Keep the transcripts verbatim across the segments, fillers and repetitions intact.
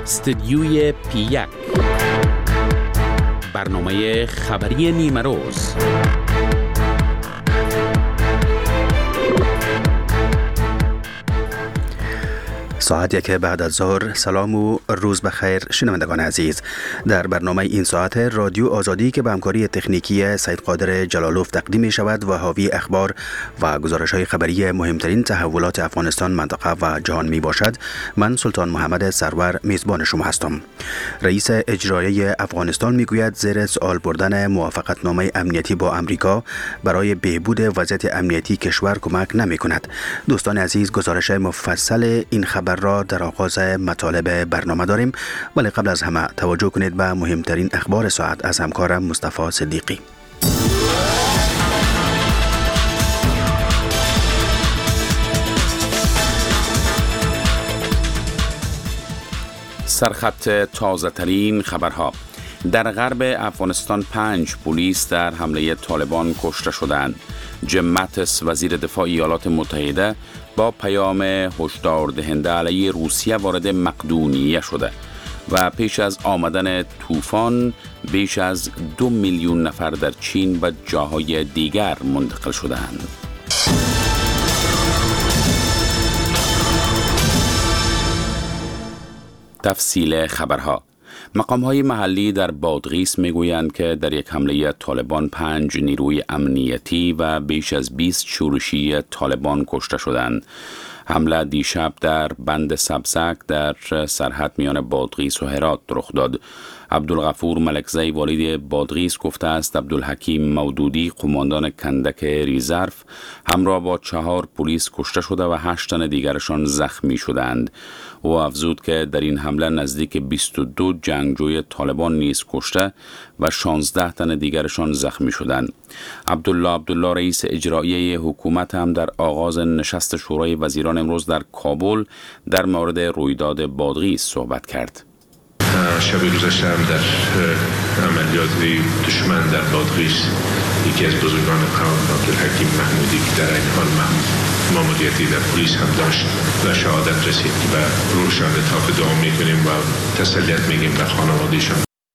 استدیوی پی یک، برنامه خبری نیمه روز. ساعت یک بعد از ظهر. سلام و روز بخیر شنوندگان عزیز. در برنامه این ساعت رادیو آزادی که به همکاری تکنیکی سید قادر جلالوف تقدیم می شود و حاوی اخبار و گزارش های خبری مهمترین تحولات افغانستان، منطقه و جهان می باشد، من سلطان محمد سرور میزبان شما هستم. رئیس اجرایی افغانستان می گوید زیر سوال بردن موافقتنامه امنیتی با امریکا برای بهبود وضعیت امنیتی کشور کمک نمی کند. دوستان عزیز، گزارش مفصل این خبر را در آغاز مطالب برنامه داریم، ولی قبل از همه توجه کنید به مهمترین اخبار ساعت از همکارم مصطفی صدیقی. سرخط تازه ترین خبرها. در غرب افغانستان پنج پلیس در حمله طالبان کشته شدند. جیم ماتیس وزیر دفاع ایالات متحده با پیام هشدار دهنده علیه روسیه وارد مقدونیه شده و پیش از آمدن طوفان بیش از دو میلیون نفر در چین و جاهای دیگر منتقل شدند. تفصیل خبرها. مقام‌های محلی در بادغیس میگویند که در یک حمله طالبان پنج نیروی امنیتی و بیش از بیست شورشی طالبان کشته شدند. حمله دیشب در بند سبزک در سرحد میان بادغیس و هرات رخ داد. عبدالغفور ملکزی والی بادغیس گفته است عبدالحکیم مودودی قماندان کندک ریزرو همراه با چهار پلیس کشته شده و هشت تن دیگرشان زخمی شدند. او افزود که در این حمله نزدیک بیست و دو جنگجوی طالبان نیز کشته و شانزده تن دیگرشان زخمی شدند. عبدالله عبدالله رئیس اجرایی حکومت هم در آغاز نشست شورای وزیران امروز در کابل در مورد رویداد بادغیس صحبت کرد. شب گذشته هم در عملیات دشمن در بادغیس یکی از بزرگان قوم عبدالحکیم محمودی که در این حال ماموریتی در پلیس هم داشت و شهادت رسید که به روشان لطافت دعا میکنیم و تسلیت میگیم به خانوادهشان.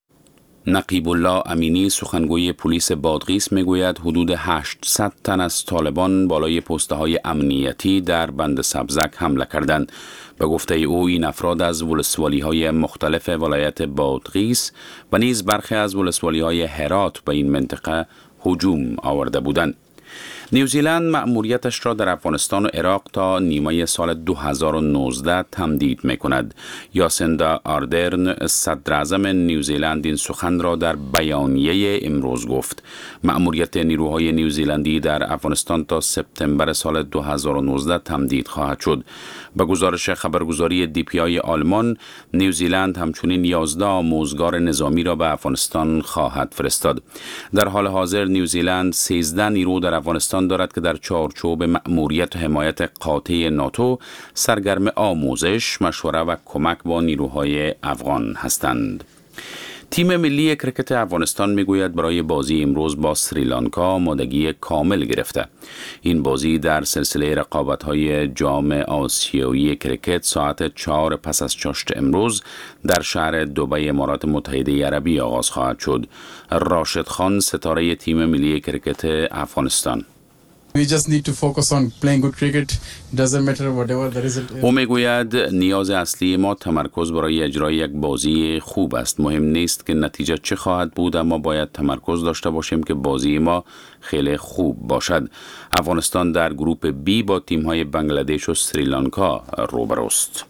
نقیب الله امینی سخنگوی پلیس بادغیس میگوید حدود هشتصد تن از طالبان بالای پسته های امنیتی در بند سبزک حمله کردند. به گفته او این افراد از ولسوالی های مختلف ولایت بادغیس و نیز برخی از ولسوالی های هرات به این منطقه هجوم آورده بودند. نیوزیلند مأموریتش را در افغانستان و عراق تا نیمه سال دو هزار و نوزده تمدید می‌کند. یاسیندا آردرن صدر اعظم نیوزیلند این سخن را در بیانیه امروز گفت. مأموریت نیروهای نیوزیلندی در افغانستان تا سپتامبر سال دو هزار و نوزده تمدید خواهد شد. به گزارش خبرگزاری دی پی آی آلمان، نیوزیلند همچنین یازده آموزگار نظامی را به افغانستان خواهد فرستاد. در حال حاضر نیوزیلند سیزده نیرو در افغانستان دارد که در چارچوب مأموریت و حمایت قاطع ناتو سرگرم آموزش، مشوره و کمک با نیروهای افغان هستند. تیم ملی کرکت افغانستان میگوید برای بازی امروز با سریلانکا آمادگی کامل گرفته. این بازی در سلسله رقابت‌های جام آسیایی کرکت ساعت چهار پس از چاشت امروز در شهر دبی امارات متحده عربی آغاز خواهد شد. راشد خان ستاره تیم ملی کرکت افغانستان: We just need to focus on playing good cricket. It doesn't matter whatever the result is. او میگوید نیاز اصلی ما تمرکز برای اجرای یک بازی خوب است. مهم نیست که نتیجه چه خواهد بود، اما باید تمرکز داشته باشیم که بازی ما خیلی خوب باشد. افغانستان در گروپ بی با تیم‌های بنگلادش و سریلانکا روبروست.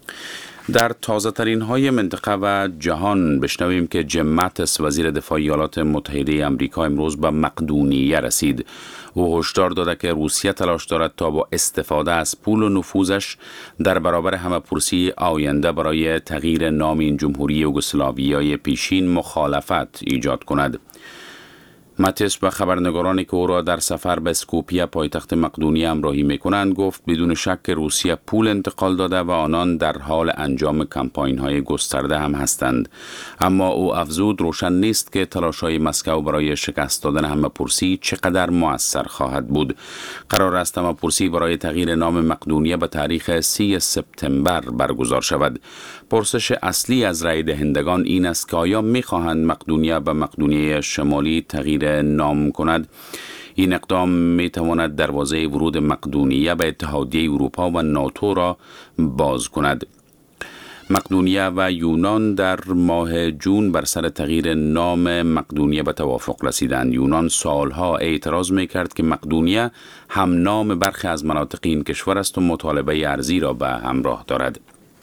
در تازه ترین های منطقه و جهان بشنویم که جیم ماتیس وزیر دفاع ایالات متحده آمریکا امروز به مقدونیه رسید. او هشدار داده که روسیه تلاش دارد تا با استفاده از پول و نفوذش در برابر همه پرسی آینده برای تغییر نام این جمهوری یوگسلاویای پیشین مخالفت ایجاد کند. ماتیس به خبرنگارانی که او را در سفر به اسکوپیه پایتخت مقدونیه همراهی می‌کنند گفت بدون شک روسیه پول انتقال داده و آنان در حال انجام کمپاین‌های گسترده هم هستند. اما او افزود روشن نیست که تلاش‌های مسکو برای شکست دادن همه‌پرسی چقدر مؤثر خواهد بود. قرار است همه‌پرسی برای تغییر نام مقدونیه به تاریخ سی سپتامبر برگزار شود. پرسش اصلی از رای دهندگان این است که آیا می‌خواهند مقدونیه به مقدونیه شمالی تغییر نام کند. این اقدام می تواند دروازه ورود مقدونیه به اتحادیه اروپا و ناتو را باز کند. مقدونیه و یونان در ماه جون بر سر تغییر نام مقدونیه به توافق رسیدند. یونان سالها اعتراض می کرد که مقدونیه هم نام برخی از مناطق این کشور است و مطالبه ارضی را به همراه دارد.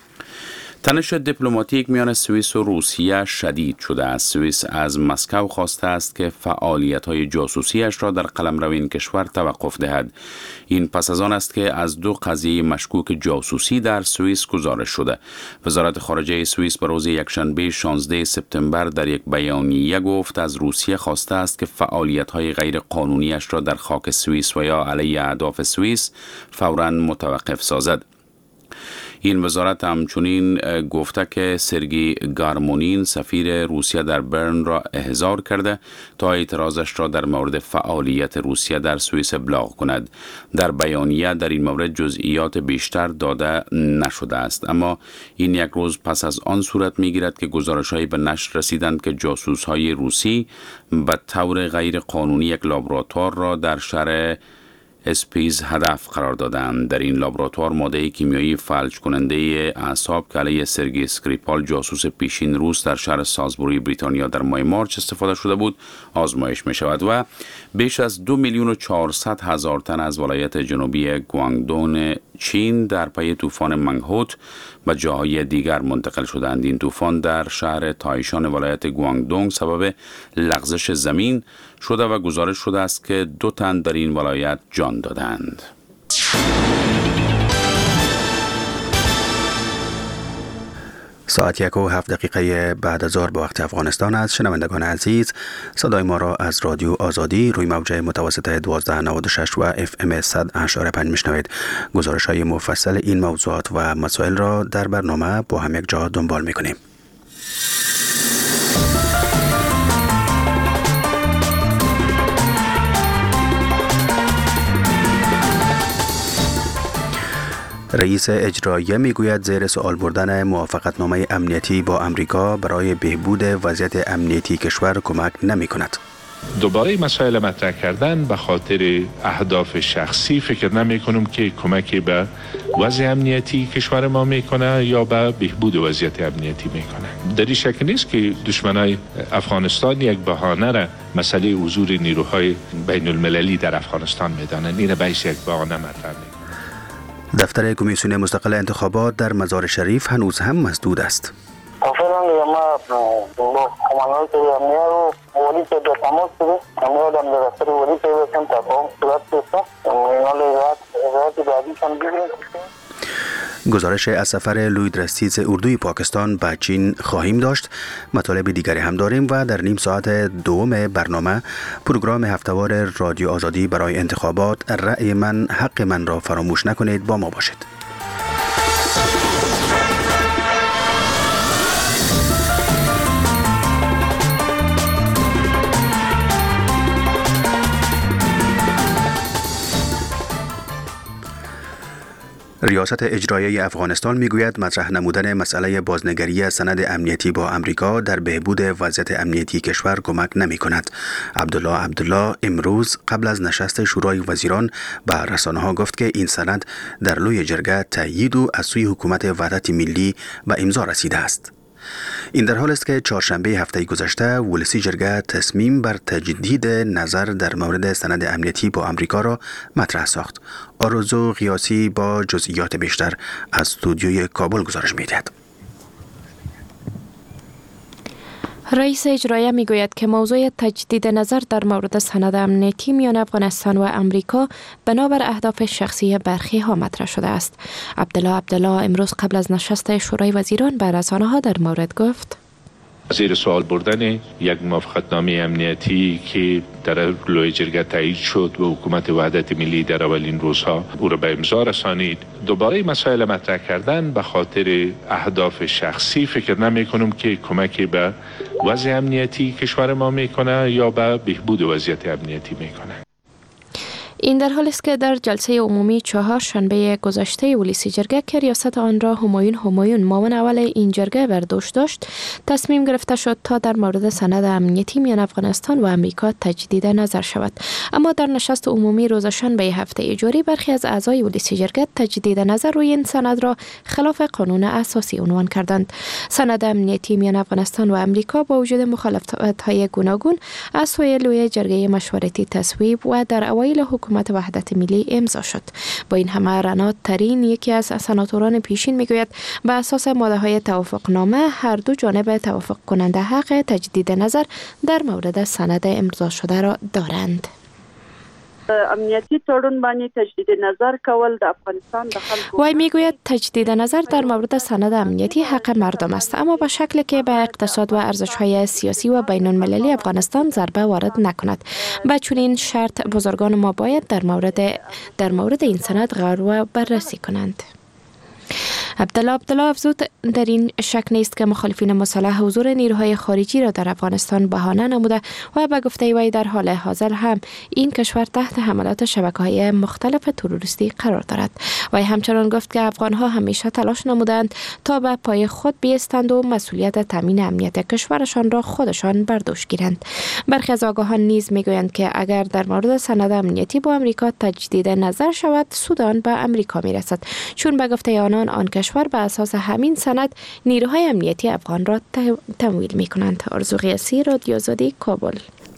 تنش دیپلماتیک میان سوئیس و روسیه شدید شده است. سوئیس از مسکو خواسته است که فعالیت‌های جاسوسیش را در قلمرو این کشور توقف دهد. این پس از آن است که از دو قضیه مشکوک جاسوسی در سوئیس گزارش شده. وزارت خارجه سوئیس به روز یکشنبه شانزده سپتامبر در یک بیانیه گفت از روسیه خواسته است که فعالیت‌های غیر قانونیش را در خاک سوئیس و یا علیه اهداف سوئیس فوراً متوقف سازد. این وزارت همچنین گفته که سرگی گارمونین سفیر روسیه در برن را احضار کرده تا اعتراضش را در مورد فعالیت روسیه در سوئیس ابلاغ کند. در بیانیه در این مورد جزئیات بیشتر داده نشده است، اما این یک روز پس از آن صورت می‌گیرد که گزارش‌هایی به نشر رسیدند که جاسوس‌های روسی به طور غیر قانونی یک لابراتوار را در شهر اسپیز هدف قرار دادند. در این لابراتوار ماده کیمیایی فلج کننده اعصاب که علیه سرگی اسکریپال جاسوس پیشین روس در شهر سالزبوری بریتانیا در ماه مارچ استفاده شده بود آزمایش می شود و بیش از دو میلیون و چهارصد هزار تن از ولایت جنوبی گوانگدون چین در پی طوفان منگهوت به جاهای دیگر منتقل شدند. این طوفان در شهر تایشان ولایت گوانگدونگ سبب لغزش زمین شده و گزارش شده است که دو تن در این ولایت جان دادند. ساعت یک و هفت دقیقه بعد از ظهر به وقت افغانستان است. شنوندگان عزیز، صدای ما را از رادیو آزادی روی موج متوسط دوازده نود و شش و اف ام صد و اشاره پنج میشنوید. گزارش های مفصل این موضوعات و مسائل را در برنامه با هم یک جا دنبال میکنیم. رئیس اجراییه میگوید زیر سوال بردن موافقتنامه امنیتی با امریکا برای بهبود وضعیت امنیتی کشور کمک نمی کند. دوباره مسائل مطرح کردن به خاطر اهداف شخصی فکر نمی کنم که کمکی به وضع امنیتی کشور ما میکنه یا به بهبود وضعیت امنیتی میکنه. در این شک نیست که دشمنای افغانستان یک بهانه را مسئله حضور نیروهای بین المللی در افغانستان میدانند. این بحث یک بهانه مطرح میکنه. دفتر کمیسیون مستقل انتخابات در مزار شریف هنوز هم مسدود است. گزارش از سفر لوید رستیز اردوی پاکستان به چین خواهیم داشت. مطالب دیگری هم داریم و در نیم ساعت دوم برنامه پروگرام هفته‌وار رادیو آزادی برای انتخابات رأی من حق من را فراموش نکنید. با ما باشید. ریاست اجراییه افغانستان میگوید مطرح نمودن مسئله بازنگری سند امنیتی با امریکا در بهبود وضعیت امنیتی کشور کمک نمی کند. عبدالله عبدالله امروز قبل از نشست شورای وزیران به رسانه ها گفت که این سند در لوی جرگه تأیید و از سوی حکومت وحدت ملی به امضا رسیده است. این در حال است که چهارشنبه هفته گذشته ولسی جرگه تصمیم بر تجدید نظر در مورد سند امنیتی با امریکا را مطرح ساخت. آرزو قیاسی با جزئیات بیشتر از استودیوی کابل گزارش می‌دهد. رئیس اجراییه میگوید که موضوع تجدید نظر در مورد سند امنیتی میان افغانستان و امریکا بنابر اهداف شخصی برخی ها مطرح شده است. عبدالله عبدالله امروز قبل از نشست شورای وزیران به رسانه ها در مورد گفت: زیر سوال بردن یک موافقتنامه امنیتی که در لوی جرگه تایید شد و حکومت وحدت ملی در اولین روزها او را به امضا رسانید، دوباره مسائل مطرح کردن به خاطر اهداف شخصی فکر نمی کنم که کمکی به وضع امنیتی کشور ما میکنه یا به بهبود وضعیت امنیتی میکنه. این در حالی است که در جلسه عمومی چهار شنبه گذشته ولسی جرگه که ریاست آن را همایون همایون معاون اول این جرگه برداشت داشت، تصمیم گرفته شد تا در مورد سند امنیتی میان افغانستان و امریکا تجدید نظر شود. اما در نشست عمومی روز شنبه هفته جاری برخی از اعضای ولسی جرگه تجدید نظر روی این سند را خلاف قانون اساسی عنوان کردند. سند امنیتی میان افغانستان و امریکا با وجود مخالفت‌های گوناگون از سوی لوی جرگه مشورتی تصویب و در اوایل حکومت وحدت ملی امضا شد. با این همه رنا ترین، یکی از سناتوران پیشین، میگوید به اساس ماده های توافقنامه هر دو جانب توافق کننده حق تجدید نظر در مورد سند امضا شده را دارند. امنیتی تړون باندې تجدید نظر کول د افغانستان د خلکو وای میگوید تجدید نظر در مورد سند امنیتی حق مردم است، اما به شکلی که به اقتصاد و ارزش‌های سیاسی و بین‌المللی افغانستان ضربه وارد نکند. با چنین شرط بزرگان ما باید در مورد در مورد این سند غور و بررسی کنند. عبدالله عبدالله افزود در این شک نیست که مخالفین مسلح حضور نیروهای خارجی را در افغانستان بهانه نموده و به گفته وی در حال حاضر هم این کشور تحت حملات شبکه‌های مختلف تروریستی قرار دارد. وی همچنان گفت که افغان‌ها همیشه تلاش نمودند تا به پای خود بایستند و مسئولیت تامین امنیت کشورشان را خودشان بر دوش گیرند. برخی از آگاهان نیز میگویند که اگر در مورد سند امنیتی با امریکا تجدید نظر شود، سودان به امریکا میرسد، چون به گفته آنان آن کشور بر اساس همین سند نیروهای امنیتی افغان را تمویل می کنند. آرزو قیاسی، رادیو آزادی، کابل.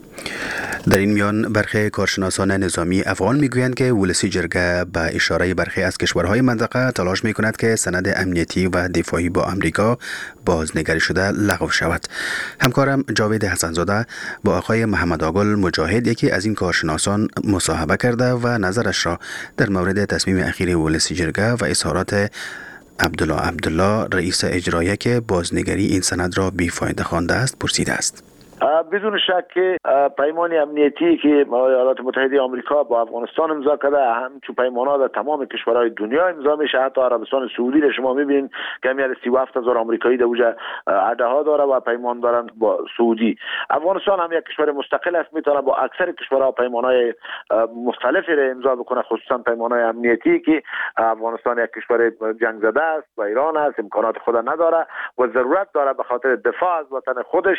در این میان برخی کارشناسان نظامی افغان میگویند که ولسی جرگه به اشاره برخی از کشورهای منطقه تلاش میکند که سند امنیتی و دفاعی با امریکا بازنگری شده لغو شود. همکارم جاوید حسنزاده با آقای محمد آگل مجاهد، یکی از این کارشناسان، مصاحبه کرده و نظرش را در مورد تصمیم اخیر ولسی جرگه و اظهارات عبدالله عبدالله رئیس اجرایی که بازنگری این سند را بیفایده خوانده است پرسیده است. بدون شک که پیمان امنیتی که ایالات متحده آمریکا با افغانستان امضا کرده، همچون پیمان‌ها در تمام کشورهای دنیا امضا میشه. حتی عربستان سعودی را شما میبینید که همیشه سی و هفت هزار آمریکایی در اونجا عده ها داره و پیمان دارن با سعودی. افغانستان هم یک کشور مستقل است، میتونه با اکثر کشورها پیمان‌های مختلفی را امضا بکنه، خصوصا پیمان‌های امنیتی که افغانستان یک کشور جنگ زده است و ایران است، امکانات خود نداره و ضرورت داره به خاطر دفاع از وطن خودش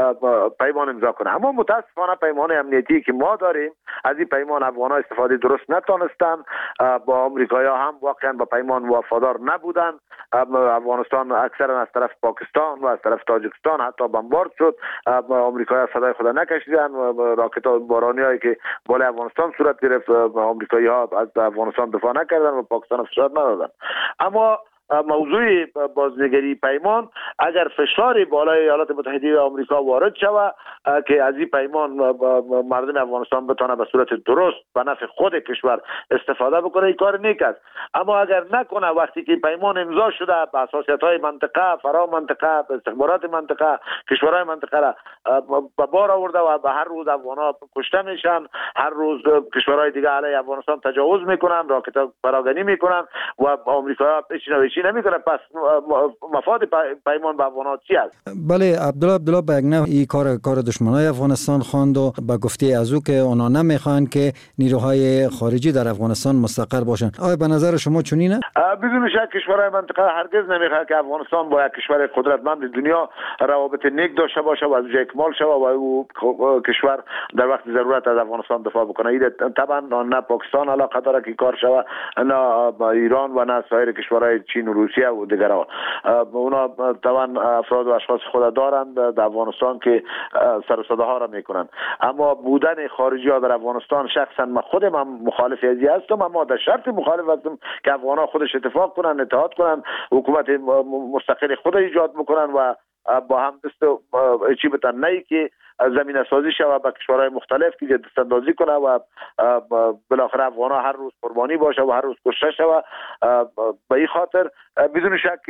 پیمان امضا کنه. اما متاسفانه پیمان امنیتی که ما داریم، از این پیمان افغان‌ها استفاده درست نتونستن، با آمریکایی‌ها هم واقعا با پیمان وفادار نبودن. افغانستان اکثرا از طرف پاکستان و از طرف تاجیکستان حتی بمبارد شد. آمریکایی‌ها صدای خود نکشیدن، راکت بارانیایی که بالای افغانستان صورت گرفت، آمریکایی‌ها از افغانستان دفاع نکردن و پاکستان فشار ندادن. اما موضوع بازنگری پیمان، اگر فشار بالای ایالات متحده آمریکا وارد شود که از این پیمان مردم افغانستان بتونه به صورت درست به نفع خود کشور استفاده بکنه، این کار نیک است. اما اگر نکنه، وقتی که پیمان امضا شده به حساسیت‌های منطقه، فرا منطقه، استخبارات منطقه، کشورهای منطقه را به بار آورده و به هر روز افغان‌ها کشته میشن، هر روز کشورهای دیگه علیه افغانستان تجاوز میکنن، راکت پراگنی میکنن و آمریکا هیچ نمیکنه، پس مفاد پیمان با افغان‌ها چی است؟ بله، عبدالله عبدالله به یک نوع این کار کار دشمنای افغانستان خواند و به گفته از او که اونا نمیخوان که نیروهای خارجی در افغانستان مستقر باشن. آیا به نظر شما چنینه؟ بدون شک کشورهای منطقه هرگز نمیخواد که افغانستان با یک کشور قدرتمند دنیا روابط نیک داشته باشه و از اونجا اکمال شود و او کشور در وقت ضرورت از افغانستان دفاع بکنه. این طبعا نه پاکستان علاقه داره که کار شود، نه ایران و نه سایر کشورهای چین و روسیه و دیگرها. اونا طبعا افراد و اشخاص خود دارند در افغانستان که سر و صداها را میکنن. اما بودن خارجی ها در افغانستان، شخصا من خودم هم مخالف ازی هستم، اما در شرط مخالف هستم که افغان ها خودش اتفاق کنن، اتحاد کنن، حکومت مستقل خود ایجاد بکنن و با هم دست چی بتن، نه که زمین سازی شود با کشورهای مختلف که دست اندازی کنه و بالاخره افغان ها هر روز قربانی باشه و هر روز کشته شود. به این خاطر بدون شک که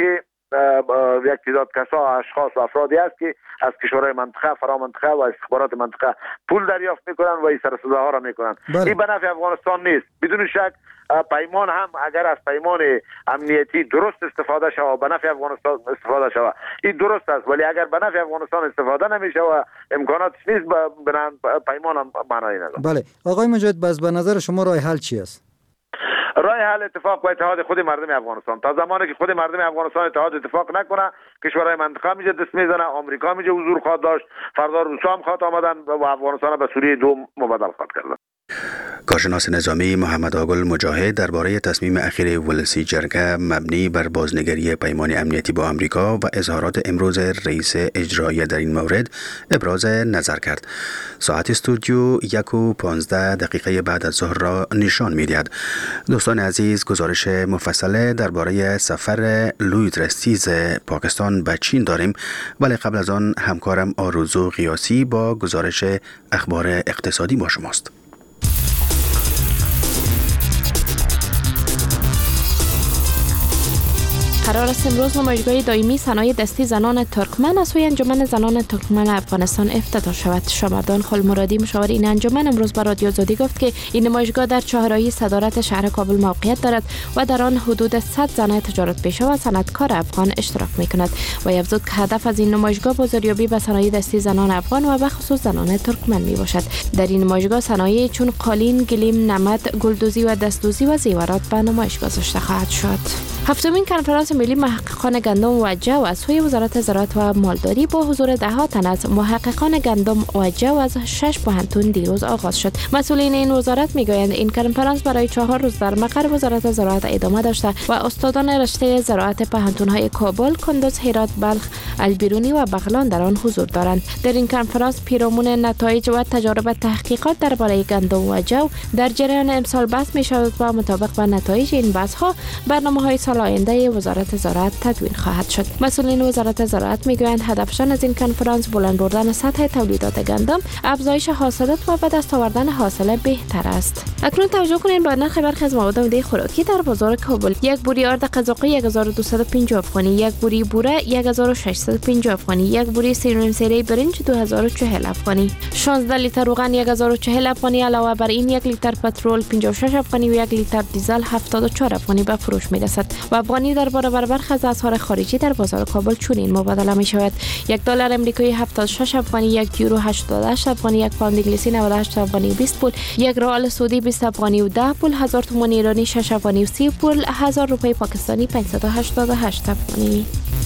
یک تعداد کسا اشخاص و افرادی است که از کشورهای منطقه فرا منطقه و استخبارات منطقه پول دریافت میکنن و این سر صداها را میکنن. این به نفع افغانستان نیست. بدون شک پیمان هم اگر از پیمان امنیتی درست استفاده شود به نفع افغانستان استفاده شود این درست است، ولی اگر به نفع افغانستان استفاده نمیشه و امکاناتش نیست به پیمان هم معنی نداره. بله آقای مجاهد، بس به نظر شما راه حل چی است؟ راه حل اتفاق و اتحاد خود مردم افغانستان. تا زمانی که خود مردم افغانستان اتحاد اتفاق نکنه کشورهای منطقه میجه دست میزنه، آمریکا میجه حضور خواهد داشت، فردا روسا هم خواهد آمدن و افغانستان به سوریه دو مبادله خواهد کردن. کارشناس نظامی محمد آقل مجاهد درباره تصمیم اخیر ولسی جرگه مبنی بر بازنگری پیمان امنیتی با آمریکا و اظهارات امروز رئیس اجرایی در این مورد ابراز نظر کرد. ساعت استودیو یک و پانزده دقیقه بعد از ظهر را نشان می‌دهد. دوستان عزیز، گزارش مفصل درباره سفر لوید رستیز پاکستان به چین داریم، ولی قبل از آن همکارم آرزو قیاسی با گزارش اخبار اقتصادی با شماست. قرار است امروز نمایشگاه دائمی صنایع دستی زنان ترکمن از سوی انجمن زنان ترکمن افغانستان افتتاح شود. شامردان خلمرادی مشاور این انجمن امروز به رادیو آزادی گفت که این نمایشگاه در چهارراهی صدارت شهر کابل موقعیت دارد و در آن حدود صد زن تجارت پیشه و صنعتکار افغان اشتراک می‌کند و افزود که هدف از این نمایشگاه بازاریابی به صنایع دستی زنان افغان و به خصوص زنان ترکمن میباشد. در این نمایشگاه صنایع چون قالین، گلیم، نمد، گلدوزی و دستدوزی و زیورات به نمایش گذاشته خواهد شد. هفتمین کنفرانس ملی محققان گندم و جو از سوی وزارت زراعت و مالداری با حضور ده ها تن از محققان گندم و جو از شش پوهنتون دیروز آغاز شد. مسئولین این وزارت میگویند این کنفرانس برای چهار روز در مقر وزارت زراعت ادامه داشته و استادان رشته زراعت پوهنتون‌های کابل، کندوز، هرات، بلخ، البیرونی و بغلان در آن حضور دارند. در این کنفرانس پیرامون نتایج و تجارب تحقیقات درباره گندم و جو در جریان امسال بحث می‌شود و مطابق با نتایج این بحث‌ها برنامه‌های سال آینده وزارت زراعت تدوین خواهد شد. مسئولین وزارت زراعت میگویند هدفشان از این کنفرانس بلند بردن سطح تولیدات گندم، افزایش حاصلات و به دست آوردن حاصل بهتر است. اکنون توجه کنید به نرخ برخی از مواد معده خوراکی در بازار کابل. یک بوری آرد قزاقی یک هزار و دویست و پنجاه افغانی، یک بوری بوره یک هزار و ششصد و پنجاه افغانی، یک بوری سیرم سیره برنج دو هزار و چهل افغانی، شانزده لیتر روغن یک هزار و چهل افغانی. علاوه بر این یک لیتر پترول پنجاه و شش افغانی و یک لیتر دیزل هفتاد و چهار افغانی به فروش میرسد و افغانی در برابر برخی از اسعار خارجی در بازار کابل چنین مبادله می شود. یک دلار امریکایی هفتاد و شش افغانی، یک یورو هشتاد و هشت افغانی، یک پوند انگلیسی نود و هشت افغانی و بیست پول، یک ریال سعودی بیست افغانی و ده پول، هزار تومان ایرانی شش افغانی و سی پول، هزار روپیه پاکستانی پانصد و هشتاد و هشت افغانی.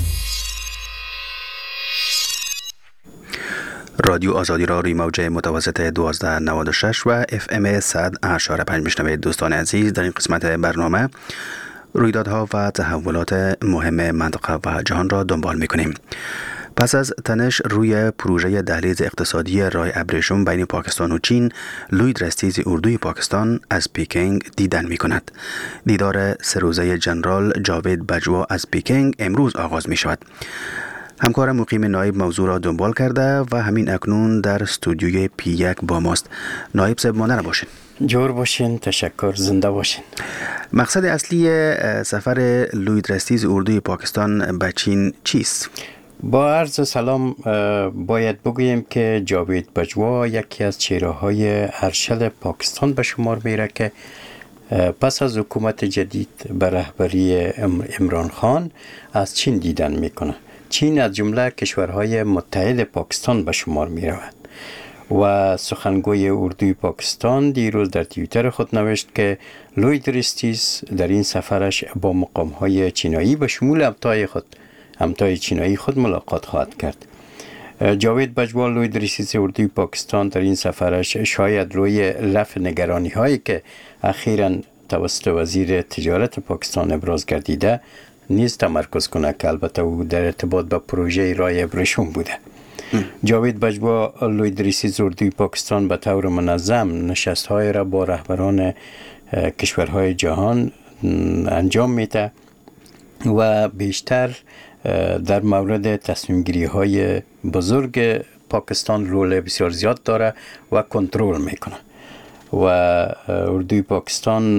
رادیو آزادی را روی موج متوسط دوازده نود و شش و اف ام صد و اشاره پنج میشنوید. دوستان عزیز، در این قسمت برنامه رویدادها و تحولات مهم منطقه و جهان را دنبال می‌کنیم. پس از تنش روی پروژه دهلیز اقتصادی راه ابریشم بین پاکستان و چین، لوید رستیز اردوی پاکستان از پیکنگ دیدن می‌کند. دیدار سه روزه جنرال جاوید بجوا از پیکنگ امروز آغاز می‌شود. همکار مقیم نایب موضوع را دنبال کرده و همین اکنون در استودیوی پی یک با ماست. نایب صاحب مانده باشین. جور باشین، تشکر، زنده باشین. مقصد اصلی سفر لوید رستیز اردوی پاکستان به چین چیست؟ با عرض سلام باید بگوییم که جاوید بجوا یکی از چهره‌های ارشد پاکستان به شمار میره که پس از حکومت جدید به رهبری عمران خان از چین دیدن میکنه. چین از جمله کشورهای متحد پاکستان به شمار می رود و سخنگوی اردوی پاکستان دیروز در توییتر خود نوشت که لوید رستیز در این سفرش با مقامهای چینایی به شمول همتای خود همتای چینایی خود ملاقات خواهد کرد. جاوید بجوا لوید رستیز اردوی پاکستان در این سفرش شاید روی لف نگرانی هایی که اخیراً توسط وزیر تجارت پاکستان ابراز گردیده نیز تمرکز کنه که البته او در ارتباط با پروژه راه ابریشم بوده. جاوید بجوا لوید رستیز اردوی پاکستان به طور منظم نشست‌های را با رهبران کشورهای جهان انجام میده و بیشتر در مورد تصمیم گیری های بزرگ پاکستان رول بسیار زیاد داره و کنترل میکنه. و اردوی پاکستان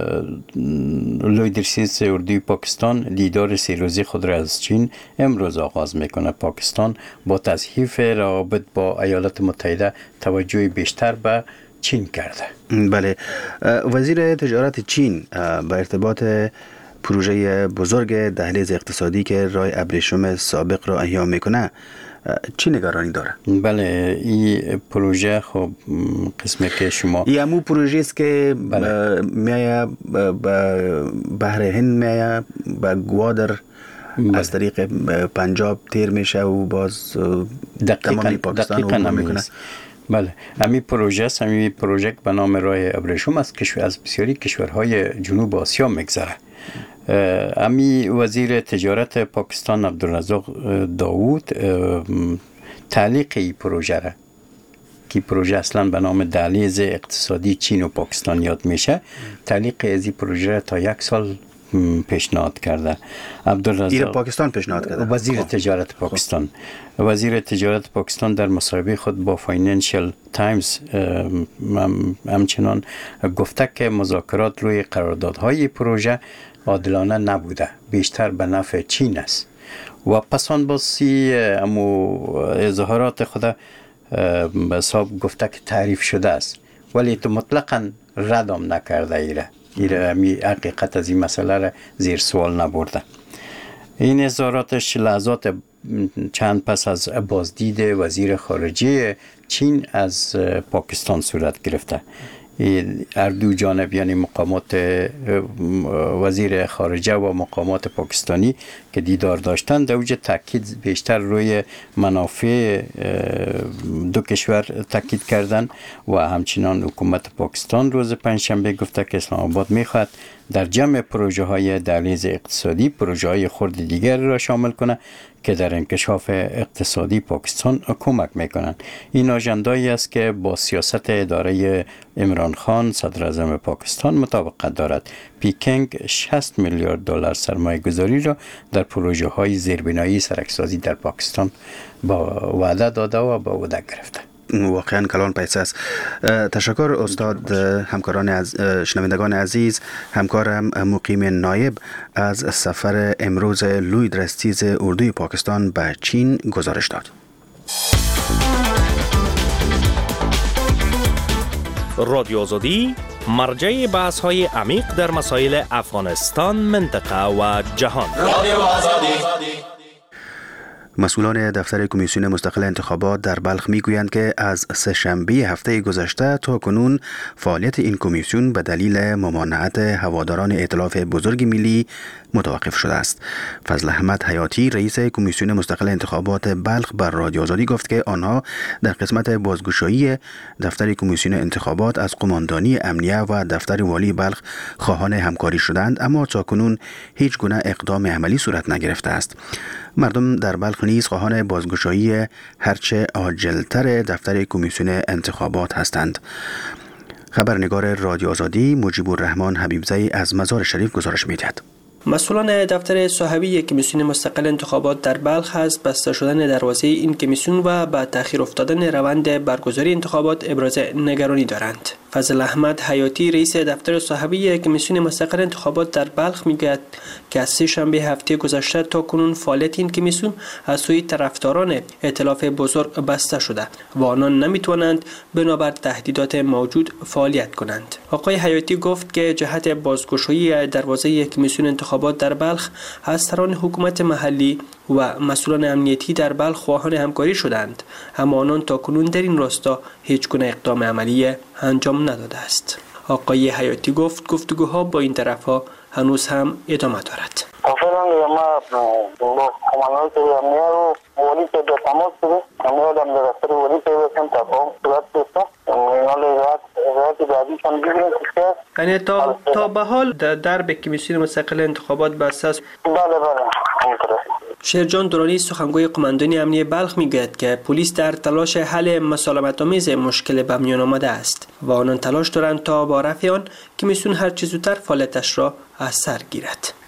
لوی درسیز اردوی پاکستان دیدار سه روزه خود را از چین امروز آغاز میکنه. پاکستان با تضعیف روابط با ایالات متحده توجه بیشتر به چین کرده. بله، وزیر تجارت چین با ارتباط پروژه بزرگ دهلیز اقتصادی که رای ابریشم سابق را احیا میکنه چی نگرانی داره؟ بله، این پروژه خب قسمی که شما این همون پروژه است که بله. میایه بحر هند میایه به گوادر بله. از طریق پنجاب تیر میشه و باز تمامی پاکستان رو میکنه. بله، همین پروژه است. همین پروژه به نام راه ابریشم است که از بسیاری کشورهای جنوب آسیا میگذره. امی وزیر تجارت پاکستان عبدالرزاق داوود تعلیق این پروژه را که پروژه اصلا به نام دهلیز اقتصادی چین و پاکستان یاد میشه، تعلیق از این پروژه را تا یک سال پیشنهاد کرده. عبدالرزاق پاکستان پیشنهاد کرده. وزیر تجارت پاکستان وزیر تجارت پاکستان در مصاحبه خود با فاینانشل تایمز همچنان گفته که مذاکرات روی قراردادهای پروژه عادلانه نبوده، بیشتر به نفع چین است و پسان باسی امو اظهارات خود به حساب گفته که تعریف شده است، ولی تو مطلقاً ردم نکرده ایره ایره می حقیقت از این مسئله را زیر سوال نبرده. این اظهاراتش لحظات چند پس از بازدید وزیر خارجه چین از پاکستان صورت گرفته. هر دو جانب یعنی مقامات وزیر خارجه و مقامات پاکستانی که دیدار داشتند در اوج تاکید بیشتر روی منافع دو کشور تاکید کردند و همچنان حکومت پاکستان روز پنجشنبه گفته که اسلام آباد میخواد در جمع پروژه های دهلیز اقتصادی پروژه های خرد دیگر را شامل کنه که در انکشاف اقتصادی پاکستان کمک میکنند. این آژنده‌ای است که با سیاست اداره عمران خان صدر اعظم پاکستان مطابقت دارد. پیکنگ شصت میلیارد دلار سرمایه گذاری را در پروژه های زیربنایی سرکسازی در پاکستان با وعده داده و با وعده گرفته. واقعا کلان پیسه است. تشکر استاد. همکاران از شنوندگان عزیز، همکارم مقیم نایب از سفر امروز لوی درستیز اردوی پاکستان به چین گزارش داد. رادیو آزادی مرجع بحث های عمیق در مسائل افغانستان، منطقه و جهان. رادیو آزادی. مسئولان دفتر کمیسیون مستقل انتخابات در بلخ میگویند که از سه‌شنبه هفته گذشته تا کنون فعالیت این کمیسیون به دلیل ممانعت هواداران ائتلاف بزرگ ملی متوقف شده است. فضل احمد حیاتی رئیس کمیسیون مستقل انتخابات بلخ بر رادیو آزادی گفت که آنها در قسمت بازگشایی دفتر کمیسیون انتخابات از قماندانی امنیه و دفتر والی بلخ خواهان همکاری شدند، اما تا کنون هیچ گونه اقدام عملی صورت نگرفته است. مردم در بلخ نیز خواهان بازگشایی هرچه عاجلتر دفتر کمیسیون انتخابات هستند. خبرنگار رادیو آزادی مجیب الرحمن حبیبزئی از مزار شریف گزارش می‌دهد. مسئولان دفتر صاحبی کمیسیون مستقل انتخابات در بلخ از بسته شدن دروازه این کمیسیون و به تأخیر افتادن روند برگزاری انتخابات ابراز نگرانی دارند. فضل احمد حیاتی رئیس دفتر صاحبی کمیسیون مستقل انتخابات در بلخ میگوید که از سه شنبه هفته گذشته تا کنون فعالیت این کمیسیون از سوی طرفداران ائتلاف بزرگ بسته شده و آنان نمیتوانند بنابر تهدیدات موجود فعالیت کنند. آقای حیاتی گفت که جهت بازگشایی دروازه کمیسیون انتخابات در بلخ از سران حکومت محلی و مسئولان امنیتی در بلخ خواهان همکاری شدند، اما آنان تا کنون در این راستا هیچ گونه اقدام عملی انجام نداده است. آقای حیاتی گفت گفتگوها با این طرف‌ها هنوز هم ادامه دارد. یعنی تا تا به حال درب کمیسیون مستقل انتخابات بسته است. بله بله. شیرجان دورانی سخنگوی قماندانی امنیه بلخ میگوید که پلیس در تلاش حل مسالمت‌آمیز مشکل به میان آمده است و آنان تلاش دارند تا با رفع آن کمیسیون هر چه زودتر فعالیتش را از سر گیرد.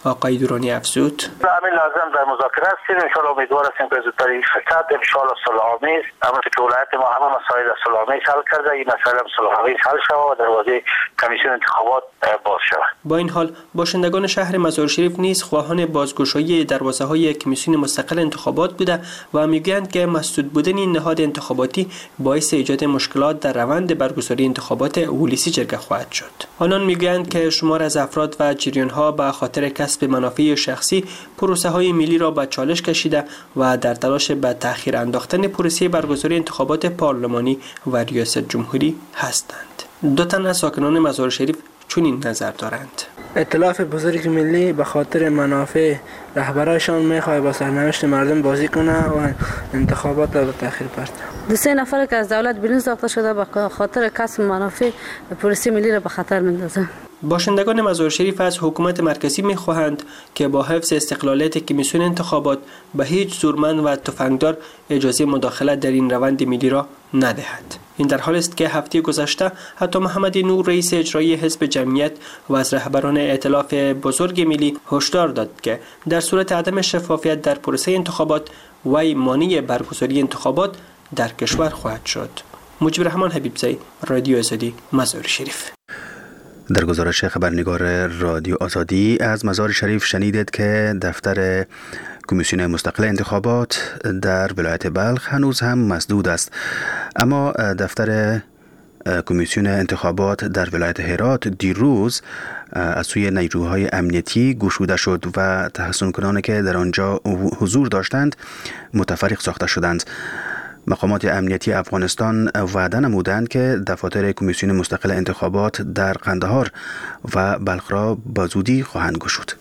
آقای دورانی افزود. همین لازم در مذاکره هستیم، ان شاء الله امیدوار هستیم که زودتر این فساد ان شاء الله صلح‌آمیز، اما که ولایت ما همه مسائل صلح‌آمیز حل کرده، این مسائل صلح‌آمیز حل شود و دروازه کمیسیون انتخابات باز شود. با این حال باشندگان شهر مزار شریف نیز خواهان بازگشایی دروازه‌های کمیسیون مستقل انتخابات بوده و میگویند که مسدود بودن این نهاد انتخاباتی باعث ایجاد مشکلات در روند برگزاری انتخابات ولسی جرگه خواهد شد. آنان میگویند که شمار از افراد و جریان‌ها به خاطر کسب منافع شخصی پروسه‌های ملی را به چالش کشیده و در تلاش به تأخیر انداختن پروسه برگزاری انتخابات پارلمانی و ریاست جمهوری هستند. دو تن از ساکنان مزار شریف چنین نظر دارند. ائتلاف بزرگ ملی به خاطر منافع رهبرایشان میخواد با سرنوشت مردم بازی کنه و انتخابات را به تأخیر برده. دو سه نفر که از دولت بیرون ساخته شده به خاطر کسب منافع پروسه ملی را به خطر میندازند. باشندگان مزار شریف از حکومت مرکزی می‌خواهند که با حفظ استقلالیت کمیسیون انتخابات به هیچ زورمند و تفنگدار اجازه مداخله در این روند ملی را ندهد. این در حالی است که هفته گذشته حتی محمد نور رئیس اجرایی حزب جمعیت و از رهبران ائتلاف بزرگ ملی هشدار داد که در صورت عدم شفافیت در پروسه انتخابات وی مانع برگزاری انتخابات در کشور خواهد شد. مجیب رحمان حبیبزی، رادیو آزادی، مزار شریف. در گزارش خبرنگار رادیو آزادی از مزار شریف شنیدید که دفتر کمیسیون مستقل انتخابات در ولایت بلخ هنوز هم مسدود است، اما دفتر کمیسیون انتخابات در ولایت هرات دیروز از سوی نیروهای امنیتی گشوده شد و تحصیل کنانی که در آنجا حضور داشتند متفرق ساخته شدند. مقامات امنیتی افغانستان وعده نمودند که دفاتر کمیسیون مستقل انتخابات در قندهار و بلخ را با زودی خواهند گشود.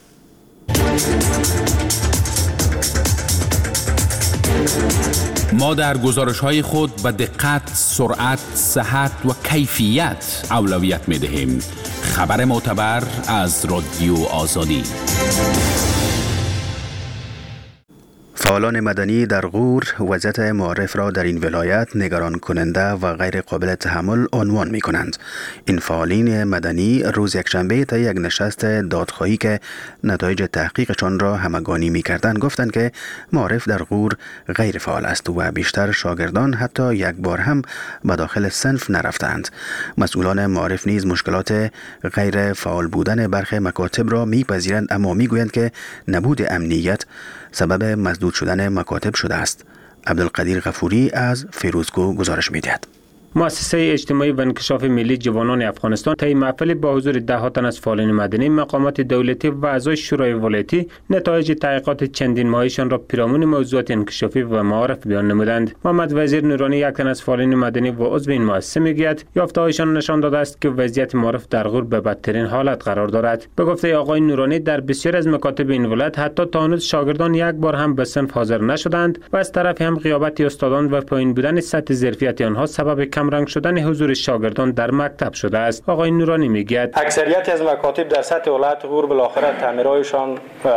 ما در گزارش‌های خود به دقت، سرعت، صحت و کیفیت اولویت می‌دهیم. خبر معتبر از رادیو آزادی. فعالان مدنی در غور وضعیت معارف را در این ولایت نگران کننده و غیر قابل تحمل عنوان می کنند. این فعالین مدنی روز یکشنبه تا یک نشست دادخواهی که نتایج تحقیقشان را همگانی می کردند گفتند که معارف در غور غیر فعال است و بیشتر شاگردان حتی یک بار هم به داخل صنف نرفتند. مسئولان معارف نیز مشکلات غیر فعال بودن برخی مکاتب را می پذیرند، اما می گویند که نبود امنیت سبب مسدود شدن مکاتب شده است. عبدالقدیر غفوری از فیروزکو گزارش می‌دهد. مؤسسه اجتماعی و انکشاف ملی جوانان افغانستان طی محفل با حضور ده تن از فعالان مدنی، مقامات دولتی و اعضای شورای ولایتی نتایج تحقیقات چندین ماهیشان را پیرامون موضوعات انکشافی و معارف بیان نمودند. محمد وزیر نورانی، یک تن از فعالان مدنی و عضو این مؤسسه، میگوید یافته‌هایشان نشان داده است که وضعیت معارف در غور به بدترین حالت قرار دارد. به گفته آقای نورانی، در بسیاری از مکاتب این ولایت حتی تا هنوز شاگردان یک بار هم به صنف حاضر نشدند و از طرف هم غیابت استادان و پایین بودن سطح ظرفیت آنها سبب کمرنگ شدن حضور شاگردان در مکتب شده است. آقای نورانی میگوید اکثریت از مکاتب در سطح ولایت غور بالاخره تعمیرایشان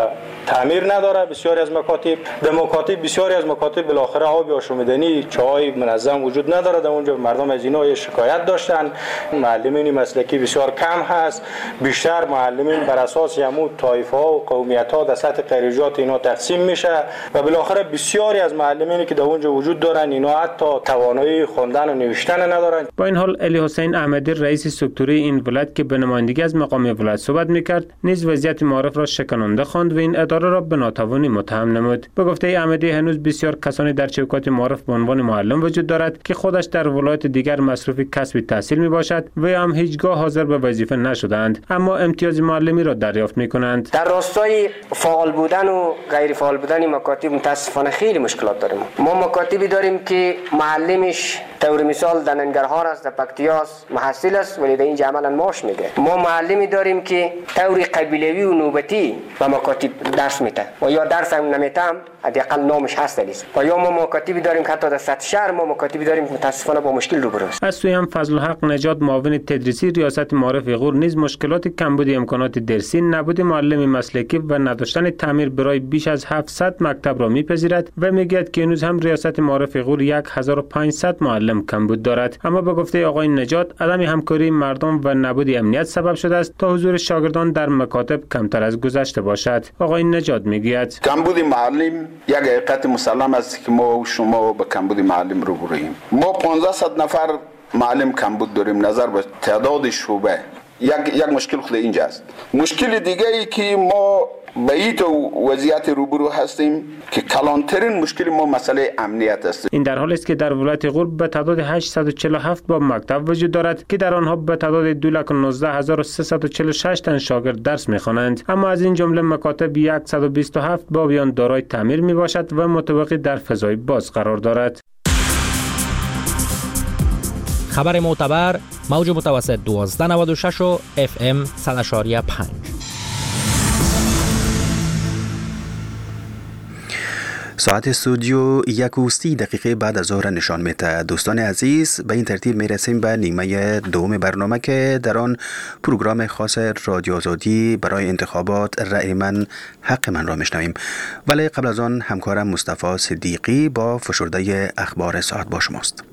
تعمیر نداره. بسیاری از مکاتب در مکاتب بسیاری از مکاتب بالاخره آب آشامیدنی، چای منظم وجود نداره. در اونجا مردم از اینا شکایت داشتن. معلمین مسلکی بسیار کم هست. بیشتر معلمین بر اساس همون طایفه ها و قومیت ها در سطح خیریات اینا تقسیم میشه و بالاخره بسیاری از معلمینی که در اونجا وجود دارن اینا حتی توانایی خواندن و نوشتن ندارن. با این حال علی حسین احمدی، رئیس سکتوری این ولایت که به نمایندگی از مقام ولایت صحبت میکرد، نیز وضعیت معارف را شکننده خواند و این اداره را به ناتوانی متهم نمود. به گفته احمدی، هنوز بسیار کسانی در چوکات معارف به عنوان معلم وجود دارد که خودش در ولایت دیگر مصروف کسب تحصیل میباشد و هم هیچگاه حاضر به وظیفه نشدند، اما امتیاز معلمی را دریافت میکنند. در راستای فعال بودن و غیر فعال بودن مکاتب متاسفانه خیلی مشکلات داریم. ما مکاتبی داریم که معلمش طور مثال در ننگرهار است، در پکتیاس محصل است ولی در اینجا عملا معاش میده. ما معلمی داریم که طور قبیلوی و نوبتی به مکاتب درس میده و یا درس هم نمیتم حداقل نامش هست لیست. و یا ما مکاتبی داریم که حتی در سطح شهر ما مکاتبی داریم متاسفانه با مشکل روبرو است. از سوی هم فضل الحق نجات، معاون تدریسی ریاست معارف غور، نیز مشکلات کمبود امکانات درسی، نبود معلم مسلکی و نداشتن تعمیر برای بیش از هفتصد مکتب را میپذیرد و میگوید که هنوز هم ریاست معارف غور هزار و پانصد معلم معلم کمبود دارد. اما به گفته آقای نجات عدم همکاری مردم و نبود امنیت سبب شده است تا حضور شاگردان در مکاتب کمتر از گذشته باشد. آقای نجات میگوید کمبود معلم یک حقیقت مسلم است که ما و شما با کمبود معلم روبرویم. ما پانزده نفر معلم کمبود داریم نظر به تعداد شعبه. یک یک مشکل خود اینجاست. مشکل دیگه ای که ما به این وضعیت روبرو هستیم که کلانترین مشکل ما مسئله امنیت است. این در حالی است که در ولایت غرب به تعداد هشتصد و چهل و هفت باب مکتب وجود دارد که در آنها به تعداد دو لک و نوزده هزار و سیصد و چهل و شش تن شاگرد درس می‌خوانند، اما از این جمله مکاتب صد و بیست و هفت بابیان دارای تعمیر میباشد و متوقی در فضای باز قرار دارد. خبر معتبر موج متوسط دوازده نود و شش و اف ام صد و شش و پنج. ساعت استودیو یک و سی دقیقه بعد از ظهر نشان میده. دوستان عزیز، به این ترتیب میرسیم به نیمه دوم برنامه که در آن پروگرام خاص رادیو آزادی برای انتخابات رأی من حق من را میشنویم. ولی قبل از آن همکارم مصطفی صدیقی با فشرده اخبار ساعت با شماست.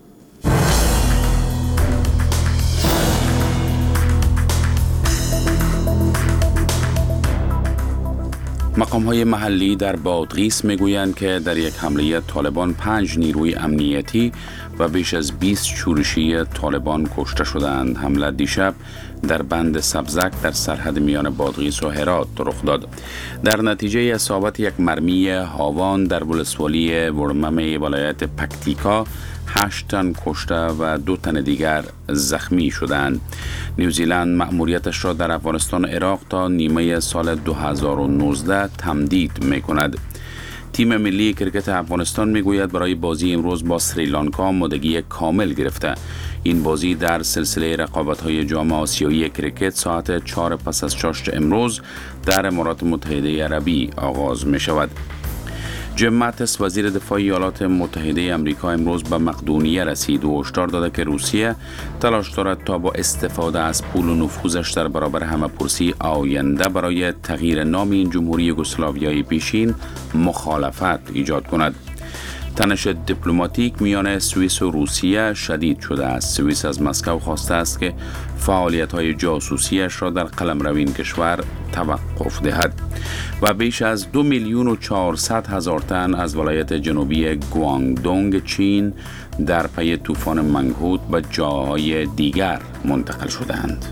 مقام‌های محلی در بادغیس میگویند که در یک حمله طالبان پنج نیروی امنیتی و بیش از بیست شورشی طالبان کشته شدند. حمله دیشب در بند سبزک در سرحد میان بادغیس و هرات رخ داد. در نتیجه اصابت یک مرمی هاوان در ولسوالی ورمم ولایت پکتیکا هشت تن کشته و دو تن دیگر زخمی شدند. نیوزیلند مأموریتش را در افغانستان و عراق تا نیمه سال دو هزار و نوزده تمدید می کند. تیم ملی کرکت افغانستان میگوید برای بازی امروز با سریلانکا آمادگی کامل گرفته. این بازی در سلسله رقابت‌های جام آسیایی کرکت ساعت چهار پس از چاشت امروز در امارات متحده عربی آغاز می شود. جیم ماتیس وزیر دفاع ایالات متحده آمریکا امروز به مقدونیه رسید و هشدار داده که روسیه تلاش دارد تا با استفاده از پول و نفوذش در برابر همه‌پرسی آینده برای تغییر نام این جمهوری یوگسلاویای پیشین مخالفت ایجاد کند. تنش دیپلماتیک میان سوئیس و روسیه شدید شده است. سوئیس از مسکو خواسته است که فعالیت‌های جاسوسیش را در قلمرو این کشور توقف دهد و بیش از دو میلیون و چهارصد هزار تن از ولایت جنوبی گوانگدونگ چین در پی طوفان منگهوت به جاهای دیگر منتقل شدند.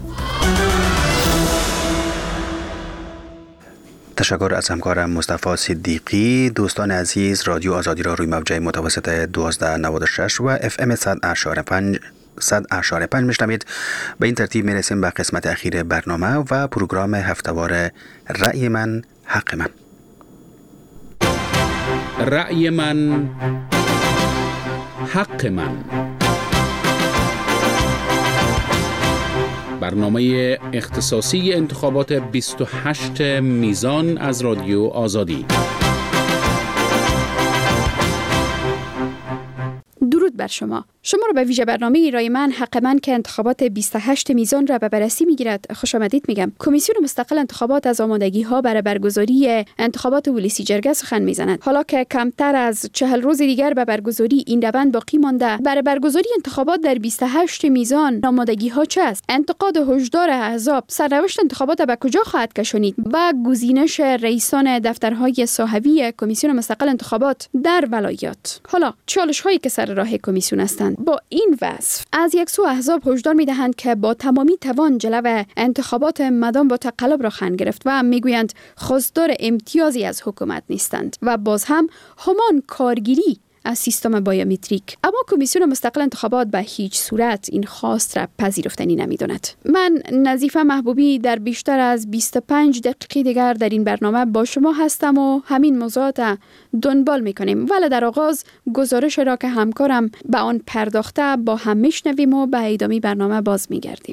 تشکر از همکارم مصطفی صدیقی. دوستان عزیز، رادیو آزادی را روی موجه متوسط دوازده نود و شش و اف ام صد و پنج پنج میشنوید. به این ترتیب میرسیم به قسمت اخیر برنامه و پروگرام هفتهوار رأی من حق من. رأی من حق من، برنامه اختصاصی انتخابات بیست و هشت میزان از رادیو آزادی. درود بر شما. شما را به ویژه برنامه رای من حق من که انتخابات بیست و هشت میزان را به بررسی میگیرد خوش آمدید میگم. کمیسیون مستقل انتخابات از آمادگی ها برای برگزاری انتخابات ولسی جرگه سخن میزند. حالا که کمتر از چهل روز دیگر به برگزاری این روند باقی مانده، برای برگزاری انتخابات در بیست و هشت میزان آمادگی ها چه است؟ انتقاد هشدار احزاب سرنوشت انتخابات به کجا خواهد کشانید و گزینش رئیسان دفترهای صاحبی کمیسیون مستقل انتخابات در ولایات. حالا چالش هایی که سر راه کمیسیون هستند. با این وصف از یک سو احزاب هشدار میدهند که با تمامی توان جلو انتخابات مدام با تقلب را خوان گرفت و میگویند خواستار امتیازی از حکومت نیستند و باز هم همان کارگیری از سیستم بایومتریک. اما کمیسیون مستقل انتخابات به هیچ صورت این خواست را پذیرفتنی نمی‌داند. من نظیفه محبوبی در بیشتر از بیست و پنج دقیقه دیگر در این برنامه با شما هستم و همین موضوعات دنبال می‌کنیم. ولی در آغاز گزارش را که همکارم به آن پرداخته با هم میشنویم و به ادامه برنامه باز می‌گردیم.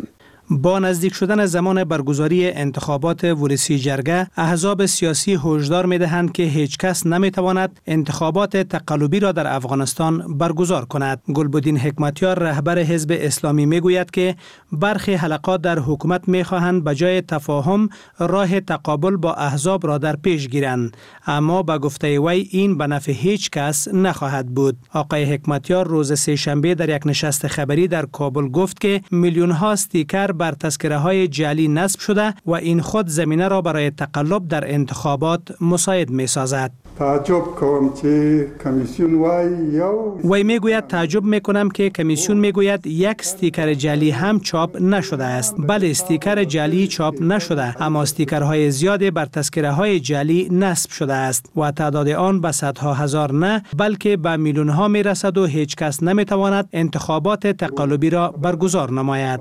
با نزدیک شدن زمان برگزاری انتخابات ولسی جرگه، احزاب سیاسی هشدار می‌دهند که هیچ کس نمی‌تواند انتخابات تقلبی را در افغانستان برگزار کند. گلبدین حکمتیار رهبر حزب اسلامی میگوید که برخی حلقات در حکومت می‌خواهند به جای تفاهم راه تقابل با احزاب را در پیش گیرند، اما به گفته وی این به نفع هیچ کس نخواهد بود. آقای حکمتیار روز سه شنبه در یک نشست خبری در کابل گفت که میلیون ها استیکر بر تذکره های جعلی نصب شده و این خود زمینه را برای تقلب در انتخابات مساعد می سازد. تعجب کوم که کمیسیون وای یو وی میگوید تعجب میکنم که کمیسیون میگوید یک استیکر جعلی هم چاپ نشده است. بله، استیکر جعلی چاپ نشده، اما استیکرهای زیادی بر تذکره های جعلی نصب شده است و تعداد آن به صدها هزار نه بلکه به میلیون ها میرسد و هیچ کس نمیتواند انتخابات تقلبی را برگزار نماید.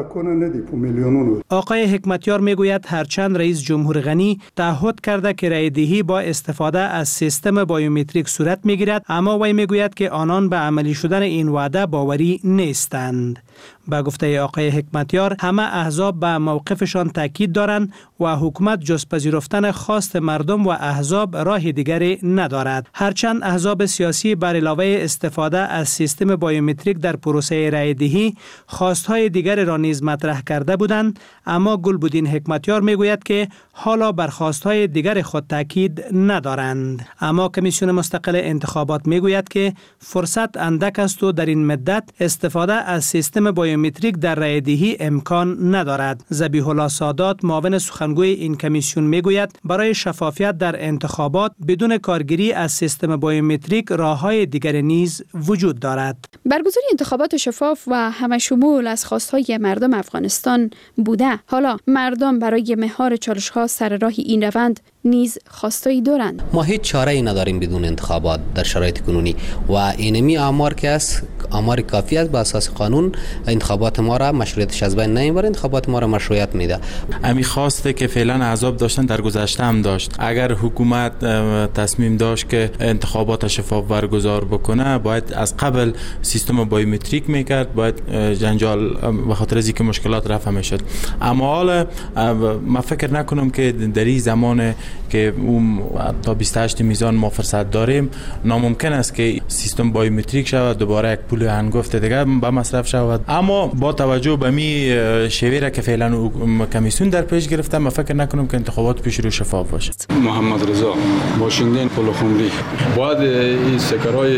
آقای حکمتیار میگوید هرچند رئیس جمهور غنی تعهد کرده که رای دهی با استفاده از سیستم بایومتریک صورت میگیرد، اما وی میگوید که آنان به عملی شدن این وعده باوری نیستند. با گفته آقای حکمتیار همه احزاب به موقفشان تاکید دارند و حکومت جز پذیرفتن خواست مردم و احزاب راه دیگری ندارد. هرچند احزاب سیاسی بر علاوه استفاده از سیستم بایومتریک در پروسه رای دهی خواستهای دیگری را نیز مطرح کرده بودند، اما گلبدین حکمتیار میگوید که حالا بر خواستهای دیگر خود تاکید ندارند. اما کمیسیون مستقل انتخابات میگوید که فرصت اندک است و در این مدت استفاده از سیستم بایومتریک در رای دهی امکان ندارد. ذبیح الله سادات معاون سخنگوی این کمیسیون میگوید برای شفافیت در انتخابات بدون کارگیری از سیستم بایومتریک راههای دیگر نیز وجود دارد. برگزاری انتخابات شفاف و همشمول از خواستهای مردم افغانستان بوده. حالا مردم برای مهار چالش‌ها سر راه این روند نیز خواستایی دارند. ما هیچ چاره‌ای نداریم بدون انتخابات در شرایط کنونی و اینمی آمار که است آمار کافی است. با اساس قانون انتخابات ما را مشروعیتش از بین نمیبره، انتخابات ما را مشروعیت میده. امی خواسته که فعلا احزاب داشتن در گذشته هم داشت. اگر حکومت تصمیم داشت که انتخابات شفاف برگزار بکنه باید از قبل سیستم بایومتریک میکرد، باید جنجال به خاطر از اینکه مشکلات رفع میشد. اما حالا ما فکر نکنم که در این زمان که اون تا بیست و هشت میزان ما فرصت داریم ناممکن است که سیستم بایومتریک شود، دوباره یک پول هنگفت دیگه به مصرف شود. اما با توجه به می شیوه که فعلا کمیسیون در پیش گرفته ما فکر نکنم که انتخابات پیش رو شفاف باشد. محمد رضا باشنده پلخمری باید این سکرهای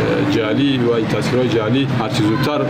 جعلی و این تذکرهای جعلی هر چیز زودتر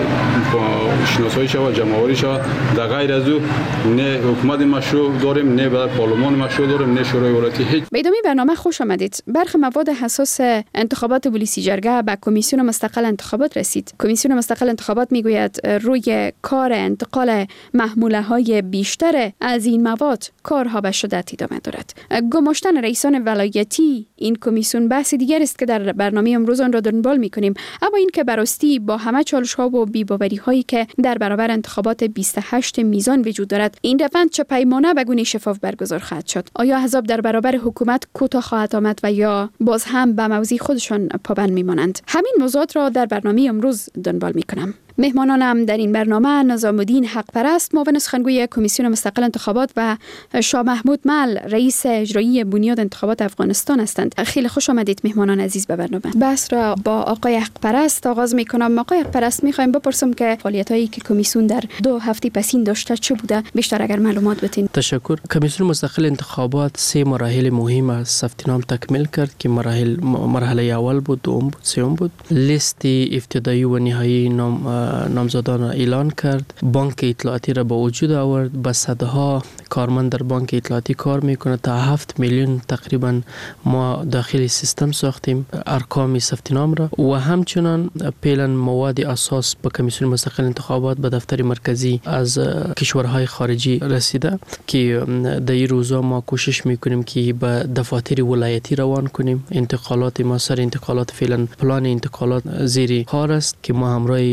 شناسایی شود، جمع‌آوری شود. در غیر از او نه حکومت مشروع داریم، نه پارلمان مشروع داریم، نه شورای ولایتی. هیچ. به ادامه برنامه خوش آمدید. برخی مواد حساس انتخابات ولسی جرگه به کمیسیون مستقل انتخابات رسید. کمیسیون مستقل انتخابات میگوید روی کار انتقال محموله های بیشتر از این مواد کارها به شدت ادامه دارد. گماشتن رئیسان ولایتی این کمیسیون بحث دیگر است که در برنامه امروز آن را دنبال میکنیم. اما این که براستی با همه چالش ها و بی‌باوری هایی که در برابر انتخابات بیست و هشت میزان وجود دارد، این روند چه پیمانه به گونه شفاف برگزار خواهد شد؟ آیا احزاب در برابر حکومت کوتاه خواهد آمد و یا باز هم به موضوع خودشان پابند میمانند؟ همین موضوعات را در برنامه امروز دنبال میکنم. مهمانانم در این برنامه نظامالدین حق پرست معاون سخنگوی کمیسیون مستقل انتخابات و شاه محمود مل رئیس اجرایی بنیاد انتخابات افغانستان هستند. خیلی خوش آمدید مهمانان عزیز به برنامه. بحث را با آقای حق پرست آغاز میکنم. آقای حق پرست میخوایم بپرسم که فعالیتایی که کمیسیون در دو هفته پسین داشته چه بوده؟ بیشتر اگر معلومات بدین. تشکر. کمیسیون مستقل انتخابات سه مراحل مهم از ثبت نام تکمیل کرد که مراحل مرحله اول بود، دوم بود، سوم بود. لیست ابتدایی و نهایی نام نامزدان را اعلان کرد. بانک اطلاعاتی را با وجود آورد. با صدها کارمند در بانک اطلاعاتی کار میکنه. تا هفت میلیون تقریبا ما داخل سیستم ساختیم ارقام ثبت نام را و همچنان پیلن مواد اساس به کمیسیون مستقل انتخابات به دفتر مرکزی از کشورهای خارجی رسیده که در این روزا ما کوشش میکنیم که به دفاتر ولایتی روان کنیم. انتقالات ما سر انتقالات فعلا پلان انتقالات زیر کار است که ما همراه وزارت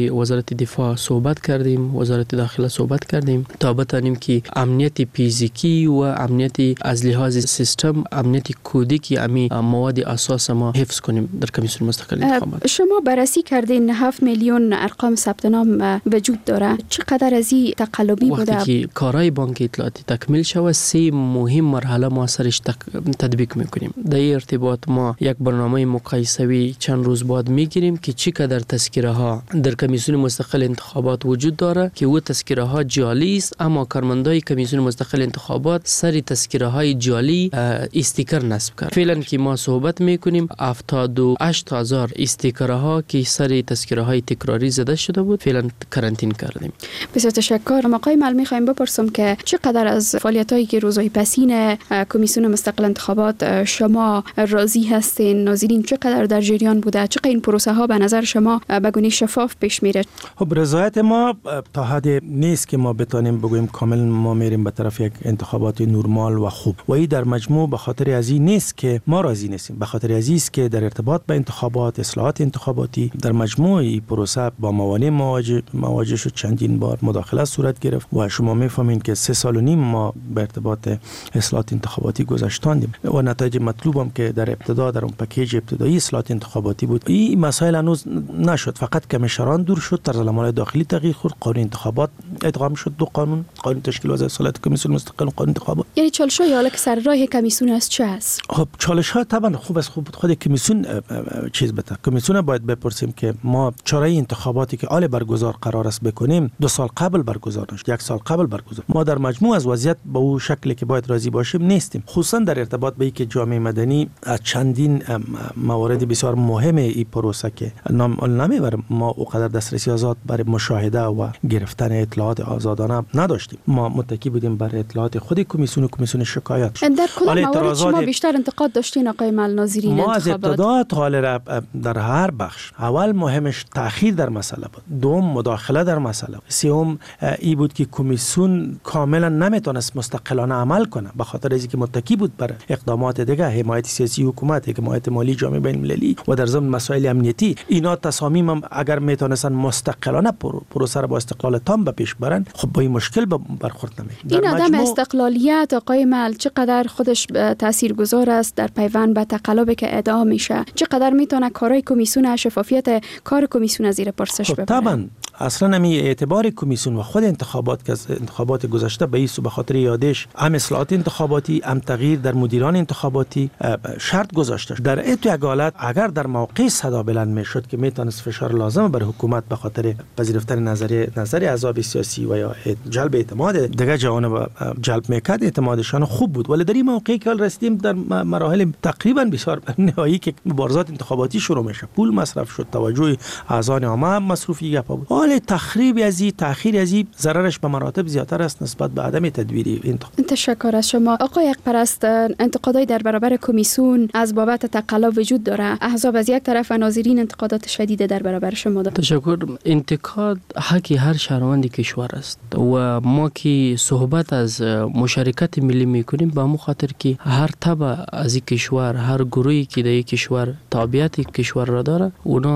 وزارت دفاع صحبت کردیم، وزارت داخله صحبت کردیم تا بتانیم که امنیت فیزیکی و امنیت از لحاظ سیستم، امنیت کودی که امی مواد اساس ما حفظ کنیم در کمیسیون مستقل انتخابات. شما بررسی کردین هفت میلیون ارقام ثبت نام وجود داره، چقدر از این تقلبی بوده؟ وقتی که کارهای بانک اطلاعاتی تکمیل شود سه مهم مرحله ما سرش تطبیق میکنیم. در این ارتباط ما یک برنامه مقایسوی چند روز بعد میگیریم که چقدر تذکره ها در کمیسیون مستقل انتخابات وجود داره که او تذکره ها جعلی است، اما کارمندای کمیسیون مستقل انتخابات سری تذکره های جعلی استیکر نصب کرد. فعلا که ما صحبت میکنیم هفتاد و هشت هزار استیکر ها که سری تذکره های تکراری زده شده بود فعلا کرانتین کردیم. بسیار تشکر. آقای مل میخوایم بپرسم که چقدر از فعالیت هایی که روزهای پسین کمیسیون مستقل انتخابات شما راضی هستین؟ ناظرین چقدر در جریان بوده؟ چقدر این پروسه ها به نظر شما به گونه شفاف پیش میره؟ خب رضایت ما تا حد نیست که ما بتونیم بگوییم کامل ما میریم به طرف یک انتخابات نرمال و خوب. و این در مجموع به خاطر از این نیست که ما راضی نیستیم، به خاطر از این است که در ارتباط با انتخابات، اصلاحات انتخاباتی در مجموع این پروسه با موانع مواجه مواجه شد، چندین بار مداخله صورت گرفت و شما میفهمین که سه سال و نیم ما به ارتباط اصلاحات انتخاباتی گذاشتاندیم و نتایج مطلوبم که در ابتدا در اون پکیج ابتدایی اصلاحات انتخاباتی بود. این مسائل هنوز نشد، فقط کمیشنران دور شد، طرز العمل داخلی تغییر خورد، قانون انتخابات ادغام شد، دو قانون، قانون تشکیل و اصلاحات کمیسیون مستقل و قانون انتخابات. یعنی چالش های حالا که سر راه کمیسیون است چه است؟ خب چالش ها طبعا خوب است، خوب خود کمیسیون چیز بده. کمیسیون باید بپرسیم که ما چاره انتخاباتی که آل برگزار قرار است بکنیم دو سال قبل برگزار نشد، یک سال قبل برگزار. ما در مجموع از وضعیت به اون شکلی که باید راضی باشیم نیستیم، خصوصا در ارتباط به اینکه جامعه مدنی از چندین موارد بسیار مهم این پروسه که نام نمیبره ما اونقدر دسترسی آزاد برای مشاهده و گرفتن اطلاعات آزادانه نداشتیم. ما متکی بودیم بر اطلاعات خود کمیسیون و کمیسیون شکایت. در کدام موارد شما بیشتر انتقاد داشتین آقای مل ناظرین؟ ما از ابتدا تا در هر بخش اول مهمش تأخیر در مسئله بود، دوم مداخله در مسئله بود، سوم ای بود که کمیسیون کاملا نمیتونست مستقلانه عمل کنه به خاطر اینکه متکی بود بر اقدامات دیگه، حمایت سیاسی حکومت، حمایت مالی جامعه بین المللی و در ضمن مسائل امنیتی. اینا تصامیم هم اگر میتونستن مستقلانه پروسه را با استقلال تام به پیش برن خب با این مشکل برخورد نمی. این عدم استقلالیت آقای مل چقدر خودش تاثیرگذار است در پیوند به تقلبی که ادعا میشه؟ چقدر میتونه کارهای کمیسیون، شفافیت کار کمیسیون زیر پرسش ببره؟ طبعا اصلا نمی اعتبار کمیسیون و خود انتخابات که انتخابات گذشته به ایسو به خاطر یادش هم اصلاحات انتخاباتی هم تغییر در مدیران انتخاباتی شرط گذاشته. در ایتو یک حالت اگر در موقع صدا بلند میشد که میتونست فشار لازم بر حکومت به خاطر پذیرفتن نظریه نظر احزاب سیاسی و یا جلب اعتماد دیگه جوانب جلب میکرد، اعتمادشان خوب بود. ولی در این موقعی که رسیدیم در مراحل تقریبا بسیار نهایی که مبارزات انتخاباتی شروع میشه، پول مصرف شد، توجه اعضای عامه هم مصروفی گپا بود. حال تخریب از این تأخیر از این ضررش به مراتب زیادتر است نسبت به عدم تدبیری انتخاب. تشکر از شما آقای یقپرست. انتقادای در برابر کمیسیون از بابت تقلب وجود داره، احزاب از یک طرف و ناظرین انتقادات شدید در برابر شما دارند. تشکر. انتقاد حق هر شهروند کشور است و ما که صحبت از مشارکت ملی میکنیم به مو خاطر که هر تبع از این کشور، هر گروهی که در این کشور تابعیت کشور را داره اونا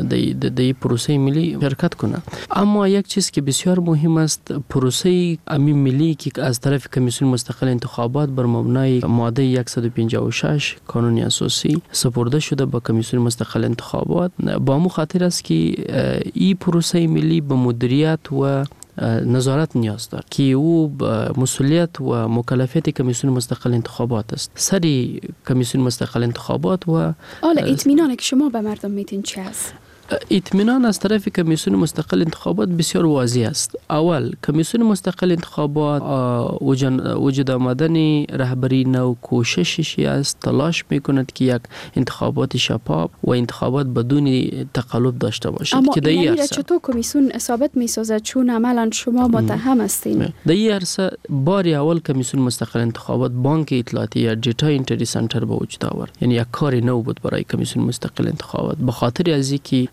در این پروسه ملی شرکت کنه. اما یک چیز که بسیار مهم است، پروسه امی ملی که از طرف کمیسیون مستقل انتخابات بر مبنای ماده صد و پنجاه و شش قانون اساسی سپرده شده به کمیسیون مستقل انتخابات با مو خاطر است که این پروسه ملی به مدیریت و نظارت نیاز دارد که او مسئولیت و مکلفیت کمیسیون مستقل انتخابات است. سری کمیسیون مستقل انتخابات و حالا اطمینانی که شما به مردم میتین چه است؟ اطمینان از طرف کمیسیون مستقل انتخابات بسیار واضح است. اول کمیسیون مستقل انتخابات وجود آمدن رهبری نو کوششی است، تلاش میکند که یک انتخابات شفاف و انتخابات بدون تقلب داشته باشد. اما که این را چطور کمیسیون ثابت میسازد چون عملا شما متهم هستین؟ در این عرصه بار اول کمیسیون مستقل انتخابات بانک اطلاعاتی یا دیتا انتری سنتر به وجود آورد، یعنی یک کار نو بود برای کمیسیون مستقل انتخابات به خاطر از اینکه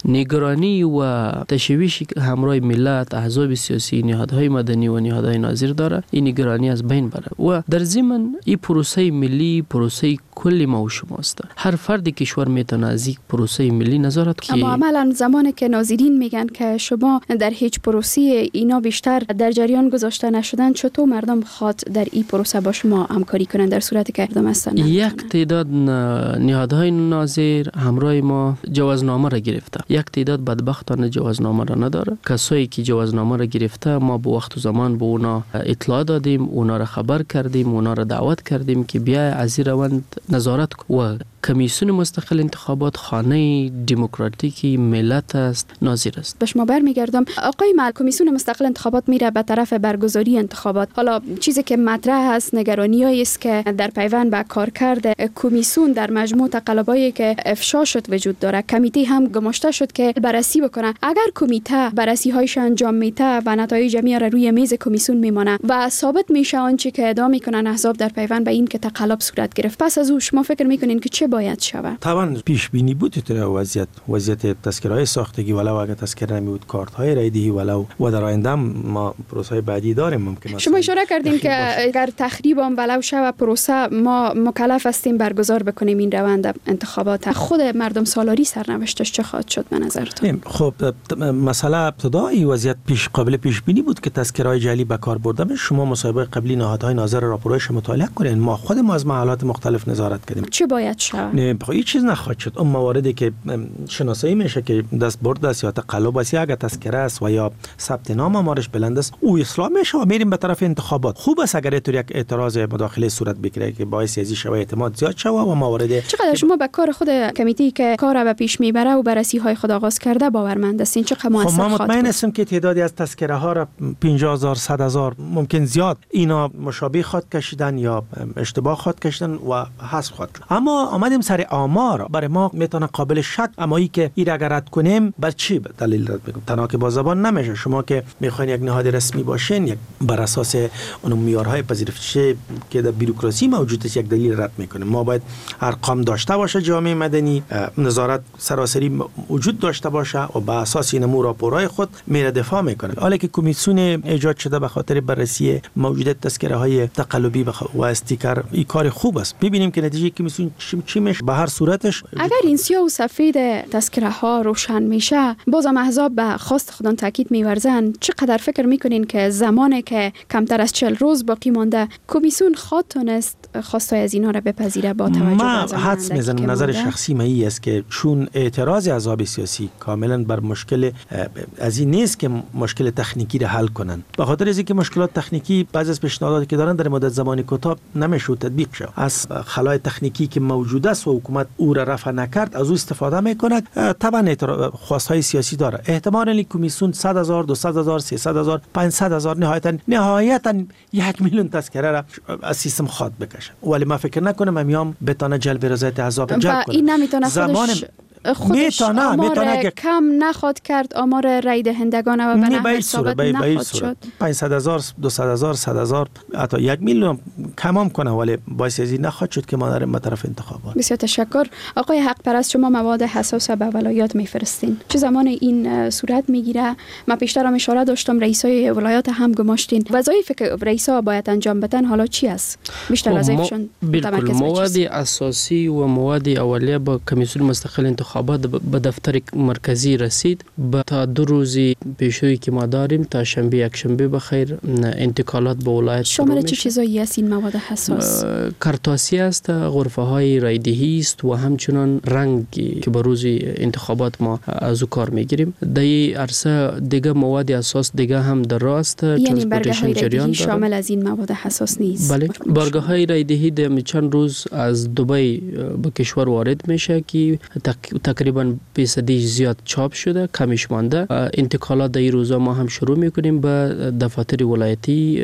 نگرانی و تشویشی که همراه ملت، احزاب سیاسی، نهادهای مدنی و نهادهای ناظر داره، این نگرانی از بین بره و در ضمن این پروسه ملی پروسه کلی ما و شماست. هر فرد کشور میتونه از یک پروسه ملی نظارت کنه. اما عملا زمانی که ناظرین میگن که شما در هیچ پروسه اینا بیشتر در جریان گذاشته نشدن، چطور مردم خواد در این پروسه با شما همکاری کنن در صورتی که مردم هستن؟ یک تعداد نهادهای ناظر همراه ما جوازنامه را گرفته، یک تعداد بدبختانه جوازنامه را نداره. کسایی که جوازنامه را گرفته ما به وقت و زمان به اونا اطلاع دادیم، اونا را خبر کردیم، اونا را دعوت کردیم که بیا از این روند نظارت کن. و کمیسیون مستقل انتخابات خانه دموکراتیکی ملت است، ناظر است. به شما برمیگردم آقای مال، کمیسیون مستقل انتخابات میره به طرف برگزاری انتخابات. حالا چیزی که مطرح است نگرانیایی است که در پیوند به کارکرد کمیسیون در مجموع تقلبایی که افشا شد وجود داره. کمیته هم گماشته شد که بررسی بکنه. اگر کمیته بررسی هایش انجام میده و نتایج جمعی را روی میز کمیسیون میمانه و ثابت میشه آنچه که ادعا میکنن احزاب در پیوند به این که تقلب صورت گرفت، پس از او شما فکر میکنین که چه باید شود؟ طبعا پیش بینی بود در وضعیت وضعیت تذکره‌های ساختگی، ولو اگر تذکره نمی بود کارت‌های رایدهی ولو و در آینده ما پروسه بعدی داریم. ممکن شما اشاره کردین که اگر تخریب هم ولو شود پروسه، ما مکلف هستیم برگزار بکنیم این روند انتخابات. خود مردم سالاری سرنوشتش چه خواهد شد به نظرتون؟ خب مسئله ابتدایی وضعیت پیش قابل پیش بینی بود که تذکره‌های جعلی به کار برده. شما مصاحبه قبلی نهادهای ناظر راپورش مطالعه کنین. ما خود ما از محلات مختلف نظارت کردیم. چه باید شود؟ نه هیچ چیز نخواهد شد. اون مواردی که شناسایی میشه که دست برد است یا تقلب است یا اگر تذکره است و یا ثبت نام آمارش بلند است، او اصلاح میشه و میریم به طرف انتخابات. خوب است اگر اینطور یک اعتراض مداخله صورت بگیره که باعث ازی شوه اعتماد زیاد شوه و موارد. چقدر شما به کار خود کمیته که کار را به پیش میبره و بررسی های خود آغاز کرده باورمند هستین؟ چقدر موثر خواهد بود؟ خب ما مطمئن هستم که تعدادی از تذکره ها را پنجاه هزار صد هزار ممکن زیاد اینا مشابه خود کشیدن یا اشتباه خود کشیدن و حذف خود. اما آمدیم سر آمار، برای ما میتونه قابل شک، اما ای که این را رد کنیم بر چی دلیل رد بگم؟ تنها که با زبان نمیشه. شما که میخواین یک نهاد رسمی باشین، یک بر اساس اون معیارهای پذیرفته که در بوروکراسی موجود است یک دلیل رد میکنه. ما باید ارقام داشته باشه، جامعه مدنی نظارت سراسری وجود داشته باشه و با اساس این امور راپورهای خود میره دفاع میکنه. حالا که کمیسیون ایجاد شده به خاطر بررسی موجودیت تذکره های تقلبی و استیکر، این کار خوب است. ببینیم که نتیجه کمیسیون چی میشه. به هر صورتش اگر این سیاه و سفید تذکره ها روشن میشه، بازم احزاب به خواست خودان تاکید میورزن. چقدر فکر میکنین که زمانی که کمتر از چهل روز باقی مانده کمیسیون خواهد تونست خواستای از اینا را بپذیره با توجه ما به حدس میزنم نظر شخصی من این است که چون اعتراض احزاب سیاسی کاملا بر مشکل از این نیست که مشکل تکنیکی را حل کنن، به خاطر اینکه مشکلات تکنیکی بعضی از پیشنهاداتی که دارن در مدت زمانی کوتاه نمیشه تطبیق شه. از خلای تکنیکی که موجود است و حکومت او را رفع نکرد از او استفاده میکنه. طبعا خواستهای سیاسی داره. احتمال این کمیسیون صد هزار، دویست هزار، سیصد هزار، پانصد هزار نهایتا نهایتا یک میلیون تذکره را از سیستم خواهد بکشه. ولی ما فکر نکنم امیام بتونه جلب رضایت احزاب جلب کنه. این نمیتونه خودش خودش میتونه آمار میتونه کم نخواد کرد، آمار رای دهندگان و به نحو ثابت نخواد شد. پانصد هزار، دویست هزار، صد هزار، حتی یک میلیون کمام کنه، ولی باعث ازی نخواد شد که ما داریم به طرف انتخابات. بسیار تشکر آقای حق پرست. شما مواد حساس به ولایات میفرستین، چه زمان این صورت میگیره؟ من پیشتر هم اشاره داشتم رئیسای ولایات هم گماشتین. وظایفی که رئیسا باید انجام بدن حالا چی است؟ بیشتر وظایفشون بالکل مواد اساسی و مواد اولیه با کمیسیون مستقل انتخابات به دفتر مرکزی رسید. با تا دو روزی پیشروی که ما داریم تا شنبه یک شنبه بخیر انتقالات به ولایت شامل چه چیزایی است این مواد حساس؟ کارتاسی است، غرفه های رایدهی است و همچنان رنگی که به روز انتخابات ما از او کار میگیریم. در این عرصه دیگه مواد اساس دیگه هم در راست یعنی برگه های رایدهی شامل از این مواد حساس نیست؟ بله، برگه های رایدهی در چند روز از دبی به کشور وارد میشه که تقریبا فیصدی زیاد چاپ شده، کمش مانده. انتقالات در این روزا ما هم شروع میکنیم به دفاتر ولایتی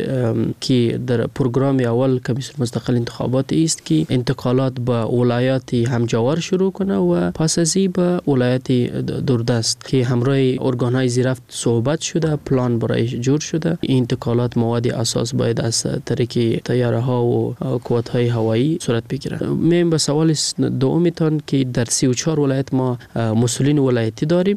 که در پروگرام اول کمیسیون مستقل انتخابات است که انتقالات به ولایات همجوار شروع کنه و پس از این به ولایت دوردست که همراه ارگان‌های زیرفت صحبت شده، پلان برای جور شده. این انتقالات مواد اساس باید از طریق طیاره ها و قوات های هوایی صورت بگیره. میم به سوال دومتان که در سی و چهار ولایت ولایت ما مسئولین ولایتی داریم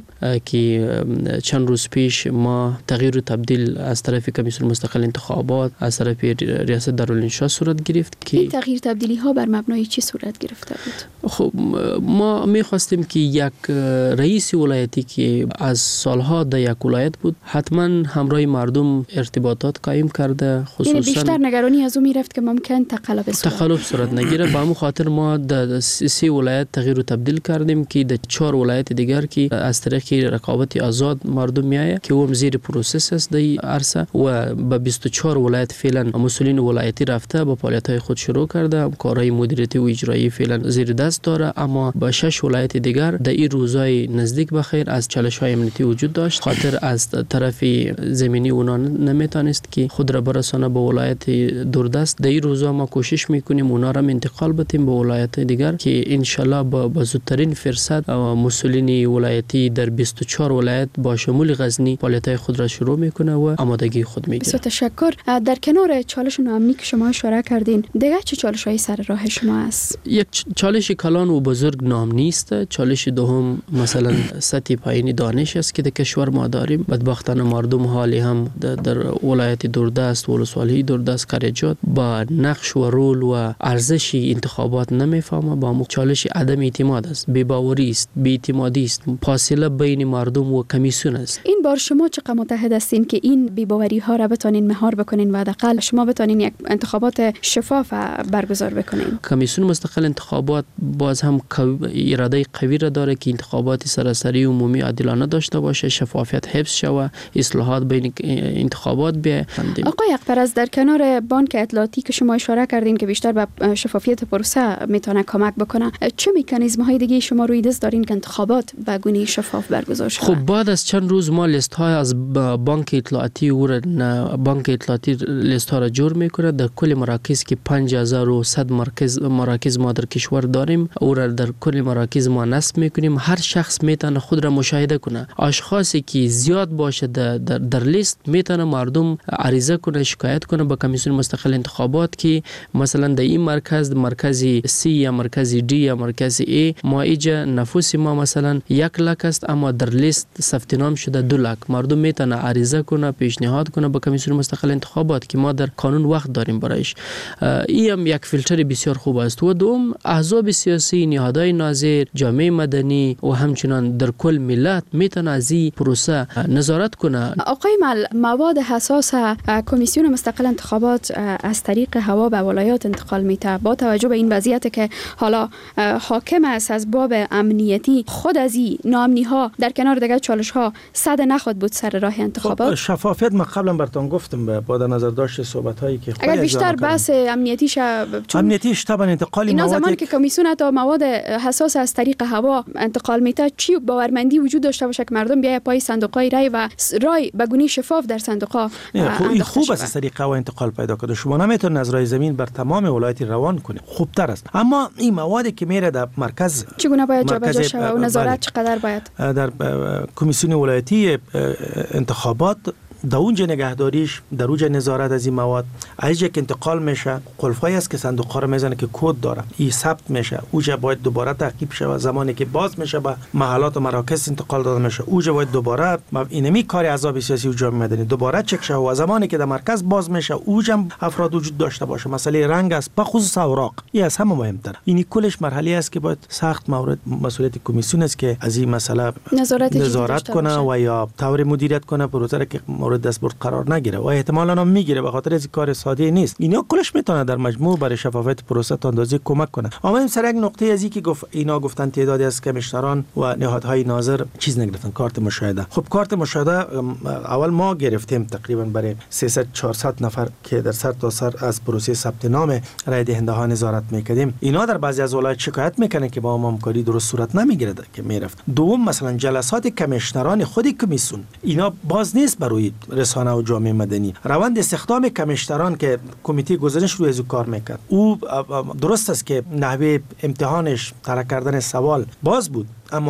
که چند روز پیش ما تغییر و تبدیل از طرف کمیسیون مستقل انتخابات از طرف ریاست دارالانشا صورت گرفت که این تغییر تبدیلی ها بر مبنای چی صورت گرفته بود؟ خب ما می‌خواستیم که یک رئیس ولایتی که از سالها در یک ولایت بود حتما همراه مردم ارتباطات قائم کرده، خصوصا یعنی بیشتر نگرانی از اون میرفت که ممکن تقلب صورت تخلف صورت نگیره. به همون خاطر ما در سی ولایت تغییر و تبدیل کردیم که در چهار ولایت دیگر که از طریق رقابت آزاد مردم میایه که اون زیر پروسس است در عرصه و به بیست و چهار ولایت فعلا مسئولین ولایتی رفته با فعالیت‌های خود شروع کرده، کارهای مدیریتی و اجرایی فعلا زیر دست داره، اما با شش ولایت دیگر در این روزهای نزدیک به خیر از چالش‌های امنیتی وجود داشت، خاطر از طرف زمینی اونا نمیتونست که خود را برسانه به ولایت دوردست. در این روزها ما کوشش میکنیم اونا را انتقال بدیم به ولایت دیگر که ان شاء الله با زودترین فرصت مسئولین ولایتی در بیست و چهار ولایت با شمول غزنی فعالیت‌های خود را شروع میکنه و آمادگی خود میگیره. بسیار تشکر. در کنار چالش امنی که شما اشاره کردین، دیگر چه چالش‌های سر راه شما است؟ یک چالش کلان و بزرگ نام نیست. چالش دوم مثلا سطح پایینی دانش است که در کشور ما داریم. بدبختانه مردم حالی هم در ولایت دوردست و ولسوالی دوردست قریجات با نقش و رول و ارزش انتخابات نمیفهمه. با مو چالش عدم اعتماد است، بی‌باوری است، بی‌اعتمادی است، فاصله بین مردم و کمیسیون است. این بار شما چقدر متحد هستین که این بی‌باوری ها را بتونین مهار بکنین و حداقل شما بتونین یک انتخابات شفاف برگزار بکنین؟ کمیسیون مستقل انتخابات باز هم اراده قوی را داره که انتخابات سراسری عمومی عادلانه داشته باشه، شفافیت حفظ شود، اصلاحات بین انتخابات بیاید. آقای اقپرز، در کنار بانک اطلاعاتی که شما اشاره کردین که بیشتر به شفافیت پروسه میتونه کمک بکنه، چه مکانیزم های دیگه شما روی دست دارین که انتخابات به گونه شفاف برگزار شود؟ خب بعد از چند روز ما لیست های از بانک اطلاعاتی و بانک اطلاعاتی لیست ها را جور میکنه در کل مراکز که پنج هزار و صد مراکز مراکز ما در کشور داریم، او را در کل مراکز ما نصب میکنیم. هر شخص میتونه خود را مشاهده کنه. اشخاصی که زیاد باشه در, در, در لیست میتونه مردم عریضه کنه، شکایت کنه به کمیسیون مستقل انتخابات که مثلا در این مرکز مرکز سی یا مرکز دی یا مرکز ای ما ایجا نفوس ما مثلا یک لک است اما در لیست ثبت نام شده دو لک. مردم میتونه عریضه کنه، پیشنهاد کنه به کمیسیون مستقل انتخابات که ما در قانون وقت داریم برایش. این هم یک فیلتر بسیار خوب است. و دوم احزاب سیاسی، نهادهای ناظر، جامعه مدنی و همچنان در کل ملت میتونه از این پروسه نظارت کنه. آقای مل، مواد حساس کمیسیون مستقل انتخابات از طریق هوا به ولایات انتقال میته. با توجه به این وضعیت که حالا حاکم است از باب امنیتی، خود از این ناامنی ها در کنار دیگر چالش ها صد نخواد بود سر راه انتخابات؟ خب شفافیت ما قبلا براتون گفتم با در نظر داشت صحبت هایی که اگر بیشتر بحث امنیتیش امنیتیش طبعا انتقال اینا زمانی که کمیسیون تا مواد حساس از طریق هوا انتقال میته، چی باورمندی وجود داشته باشه که مردم بیای پای صندوق‌های رای و رای به گونه شفاف در صندوق‌ها خوب خوب است از طریق هوا انتقال پیدا کنه. شما نمیتونید از رای زمین بر تمام ولایت روان کنید، خوبتر است. اما این موادی که میره در مرکز چگونه باید جابجا شود و نظارت چقدر باید در کمیسیون ولایتی انتخابات در اونجا نگهداریش، در اونجا نظارت از این مواد، از که انتقال میشه قلفایی است که صندوق ها رو میزنه که کد داره، این ثبت میشه، اونجا باید دوباره تعقیب شه. زمانی که باز میشه به محلات و مراکز انتقال داده میشه، اونجا باید دوباره اینمی کار احزاب سیاسی و جامعه مدنی دوباره چک شه. و زمانی که در مرکز باز میشه اونجا افراد وجود داشته باشه. مسئله رنگ است، به خصوص اوراق، این از همه مهمتر. این کلش مرحله است که باید سخت مورد مسئولیت کمیسیون است که از این مسئله نظارت, نظارت کنه و یا طور مدیریت کنه پروسه که مورد دستبرد قرار نگیره و احتمالاً هم میگیره، به خاطر از کار ساده نیست. اینا کلش میتونه در مجموع برای شفافیت پروسه تا اندازه کمک کنه. اما این سر یک نقطه از این که گفت اینا گفتن تعدادی از کمیشنران و نهادهای ناظر چیز نگرفتن، کارت مشاهده. خب کارت مشاهده اول ما گرفتیم تقریبا برای سیصد چهارصد نفر که در سر تا سر از پروسه ثبت نام رای دهنده ها نظارت میکردیم. اینا در بعضی از ولایت شکایت میکنن که با ما همکاری درست صورت نمیگیره که میرفت. دوم مثلا جلسات کمیشنران خود کمیسیون اینا باز نیست برای رسانه و جامعه مدنی. روند استخدام کمیشنران که کمیته گزارش روی از کار میکرد، او درست است که نحوه امتحانش، طرح کردن سوال باز بود، اما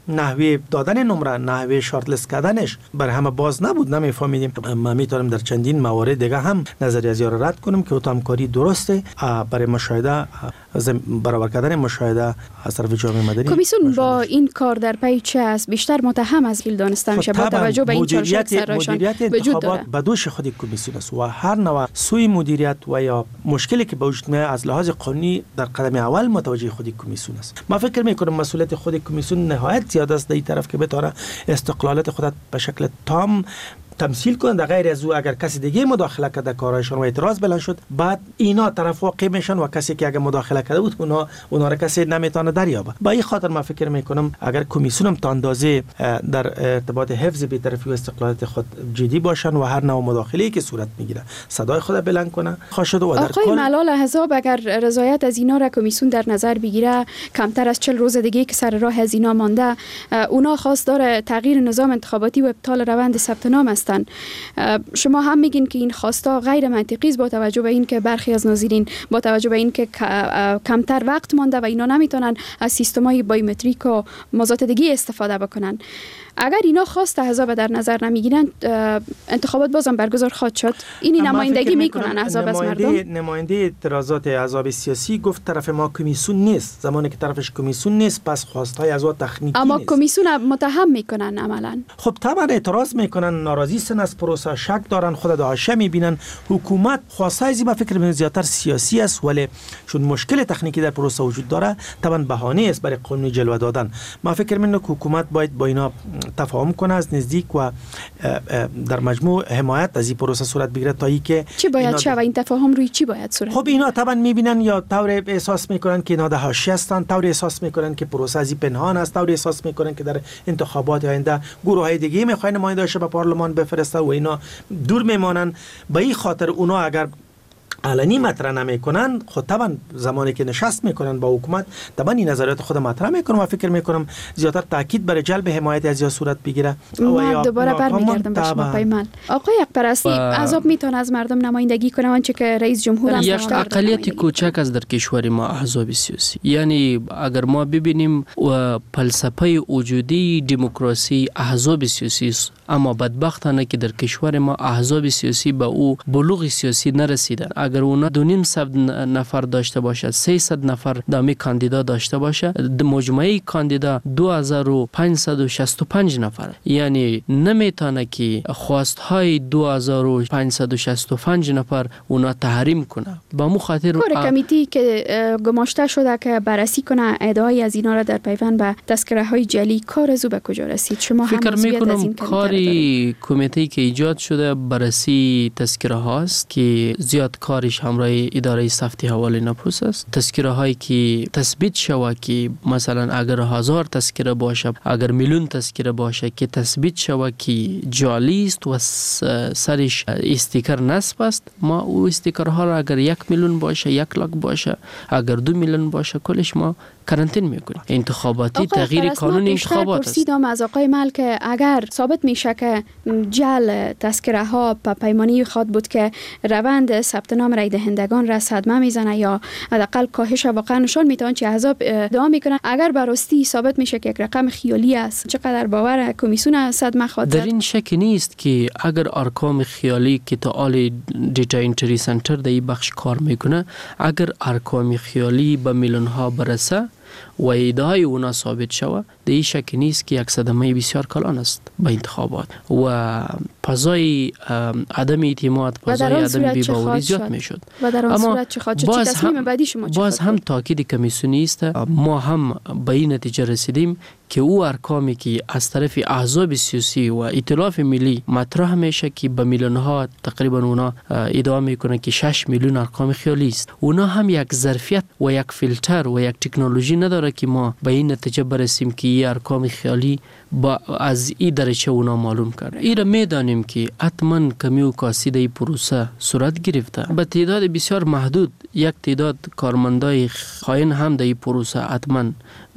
نحوه دادن نمره، نحوه شارت لیست کردنش بر همه باز نبود، نمیفهمیدیم. ما میتونیم در چندین موارد دیگه هم نظریه ازی را رد کنیم که اوت همکاری درسته برای مشاهده برابر کردن مشاهده از طرف جامعه مدنی. کمیسیون با این کار در پی چه است؟ بیشتر متهم از گیل دانسته میشه با توجه به این چالشات سرایشان وجود داره. به دوش خود کمیسیون است و هر نوع سوی مدیریت و یا مشکلی که به وجود میاد از لحاظ قانونی در قدم اول متوجه خود کمیسیون است. ما فکر میکنم مسئولیت خود کمیسیون نهایت زیاد است در این طرف که بتونه استقلالیت خودت به شکل تام تمثیل کنند. در غیر از او اگر کسی دیگه مداخله کرده کارایشان و اعتراض بلند شد، بعد اینا طرف واقع میشن و کسی که اگر مداخله کرده بود اونا اونا را کسی نمیتونه دریابه. با این خاطر ما فکر میکنم اگر کمیسیون تا اندازه در ارتباط حفظ بی‌طرفی و استقلالیت خود جدی باشن و هر نوع مداخله‌ای که صورت میگیره صدای خود بلند کنه خواهد و در آقای کل ملال احزاب اگر رضایت از اینا را کمیسیون در نظر بگیره، کمتر از چهل روز دیگه که سر راه از اینا مانده، اونا خواستار تغییر نظام انتخاباتی و ابطال روند ثبت نام هستند. شما هم میگین که این خواستا غیر منطقی است با توجه به این که برخی از ناظرین با توجه به این که کمتر وقت مانده و اینا نمیتونن از سیستم‌های بایومتریک و موضوعات دیگه استفاده بکنن. اگر اینا خواست احزاب در نظر نمیگیرن، انتخابات بازم برگزار خواهد شد. این نمایندگی میکنن احزاب از مردم. نماینده اعتراضات احزاب سیاسی گفت طرف ما کمیسیون نیست. زمانی که طرفش کمیسیون نیست پس خواستهای از تکنیکی اما نیست. کمیسیون متهم میکنن عملا. خب طبعا اعتراض میکنن، ناراضی سن از پروسه، شک دارن، خود داعشه میبینن. حکومت خواستای زیبا فکر من زیاتر سیاسی است، ولی چون مشکل تکنیکی در پروسه وجود داره طبعا بهانه است برای قانون جلوه دادن. ما فکر من حکومت باید با اینا تفاهم کنه از نزدیک و در مجموع حمایت از این پروسه صورت بگیره تا ای که چی باید شه و این تفاهم روی چی باید صورت؟ خب اینا طبعا میبینن یا طور احساس میکنن که اینا در حاشیه هستن، طور احساس میکنن که پروسه از پنهان است، طور احساس میکنن که در انتخابات آینده گروه های دیگه میخواین نماینده‌اش به پارلمان بفرسته و اینا دور میمانن. به این خاطر اونا اگر علنی مطرح نمیکنن، خود طبعا زمانی که نشست میکنن با حکومت طبعا این نظریات خود مطرح میکنن و فکر میکنم زیادتر تاکید برای جلب حمایت از یا صورت بگیره. ما دوباره برمیگردم به شما پیمان. آقای اکبرستی، احزاب میتونه از مردم نمایندگی کنه آنچه که رئیس جمهور هم یک اقلیت کوچک از در کشور ما احزاب سیاسی، یعنی اگر ما ببینیم و فلسفه وجودی دموکراسی احزاب سیاسی است، اما بدبختانه که در کشور ما احزاب سیاسی به او بلوغ سیاسی نرسیدن. اگر اونا دو نیم صد نفر داشته باشه، سیصد نفر دامی کاندیدا داشته باشه، مجموعه کاندیدا دو هزار و پانصد و شصت و پنج نفر، یعنی نمیتونه که خواستهای دو هزار و پانصد و شصت و پنج نفر اونا تحریم کنه. با مو خاطر کار کمیتی که گماشته شده که بررسی کنه ادعای از اینا را در پیوند به تذکره های جعلی، کار از او به کجا رسید؟ شما هم فکر میکنم کاری کمیته که ایجاد شده بررسی تذکره هاست که زیاد کارش همراه اداره ثبت حواله نپروس است. تذکره هایی که تثبیت شوه که مثلا اگر هزار تذکره باشه، اگر میلیون تذکره باشه که تثبیت شوه که جعلی است و سرش استیکر نصب است، ما او استیکرها را اگر یک میلیون باشه، یک لاک باشه، اگر دو میلیون باشه، کلش ما کرانتین میکنیم. انتخاباتی تغییر قانون انتخابات است. پرسیدم از آقای مل که اگر ثابت میشه که جعل تذکره ها په پیمانی خواد بود که روند ثبت نام رای دهندگان را صدمه میزنه یا حداقل کاهش واقعا نشان میتونه چه احزاب ادعا میکنن، اگر براستی ثابت میشه که یک رقم خیالی است، چقدر باور کمیسیون صدمه خواهد در این شک نیست که اگر ارقام خیالی که تا آل دیتا انتری سنتر در این بخش کار میکنه، اگر ارقام خیالی به میلیون ها برسه و ادعای اونا ثابت شود، در این شک نیست که یک صدمه بسیار کلان است به انتخابات و فضای عدم اعتماد، فضای عدم بی‌باوری زیاد میشد. و در آن صورت چه خواهد شد؟ چه تصمیم بعدی شما چه باز هم تاکید کمیسیونی است. ما هم به این نتیجه رسیدیم که او ارقامی که از طرف احزاب سیاسی و ائتلاف ملی مطرح میشه که به میلیون ها تقریبا اونا ادعا میکنه که شش میلیون ارقام خیالی است، اونا هم یک ظرفیت و یک فیلتر و یک تکنولوژی نداره که ما به این نتیجه برسیم که این ارقام خیالی با از این درجه اونا معلوم کرده. ایره میدانیم که حتما کمی و کاسی در این پروسه صورت گرفته. به تعداد بسیار محدود یک تعداد کارمندای خائن هم در این پروسه حتما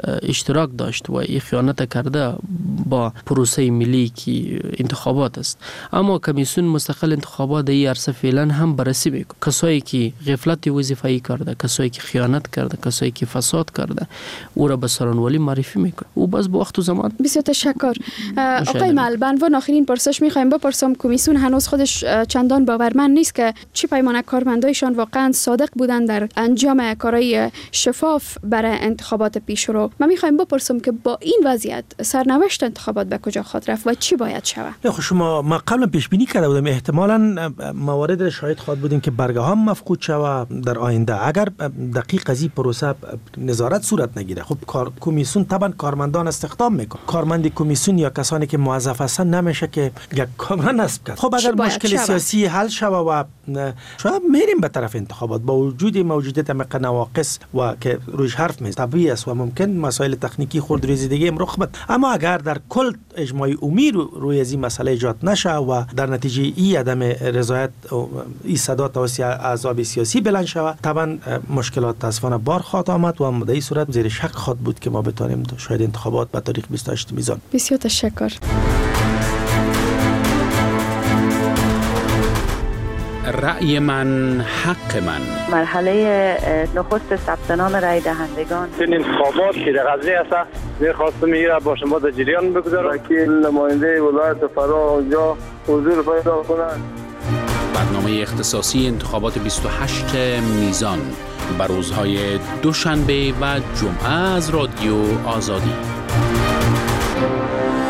اشتراک داشت و این خیانت کرده با پروسه ملی که انتخابات است. اما کمیسیون مستقل انتخابات در این عرصه فعلا هم بررسی میکنه. کسایی که غفلت وظیفه‌ای کرده، کسایی که خیانت کرده، کسایی که فساد کرده، او را به سرانولی معرفی میکنه. او بس با وقت و زمان. بسیار تشکر. آقای معل، به عنوان آخرین پرسش میخوایم بپرسم، کمیسیون هنوز خودش چندان باورمند نیست که چه پیمانه کارمندایشان واقعا صادق بودن در انجام کارهای شفاف برای انتخابات پیشرو. من میخوایم بپرسم که با این وضعیت سرنوشت انتخابات به کجا خواهد رفت و چی باید شود؟ خب شما ما قبلا پیش بینی کرده بودیم احتمالاً موارد شاهد خواهد بودیم که برگه ها مفقود شود در آینده اگر دقیق از این پروسه نظارت صورت نگیره. خب کار کمیسیون طبعا کارمندان استخدام میکنه. کارمند کمیسیون یا کسانی که موظف هستن نمیشه که یک کامرا نصب کرد. خب اگر مشکل سیاسی حل شود و شاید میریم به طرف انتخابات با وجود موجودیت مق نواقص و که روش حرف میز طبیعی است و ممکن مسائل تکنیکی خرد ریزیدگی هم رخ بده. اما اگر در کل اجماعی امید روی از این مسئله ایجاد نشه و در نتیجه ای عدم رضایت ای صدا توسط احزاب سیاسی بلند شود، طبعا مشکلات تاسفانه بار خواهد آمد و در این صورت زیر شک خواهد بود که ما بتونیم شاید انتخابات به تاریخ بیست و هشت میزان. بسیار تشکر. رأی من حق من. مرحله نخست ثبت نام رای دهندگان. این انتخابات که در غزنی است می‌خواستم این را با شما در جریان بگذارم. وکیل نماینده ولایت فرا اونجا حضور پیدا کنند. برنامه اختصاصی انتخابات بیست و هشت میزان بر روزهای دوشنبه و جمعه از رادیو آزادی.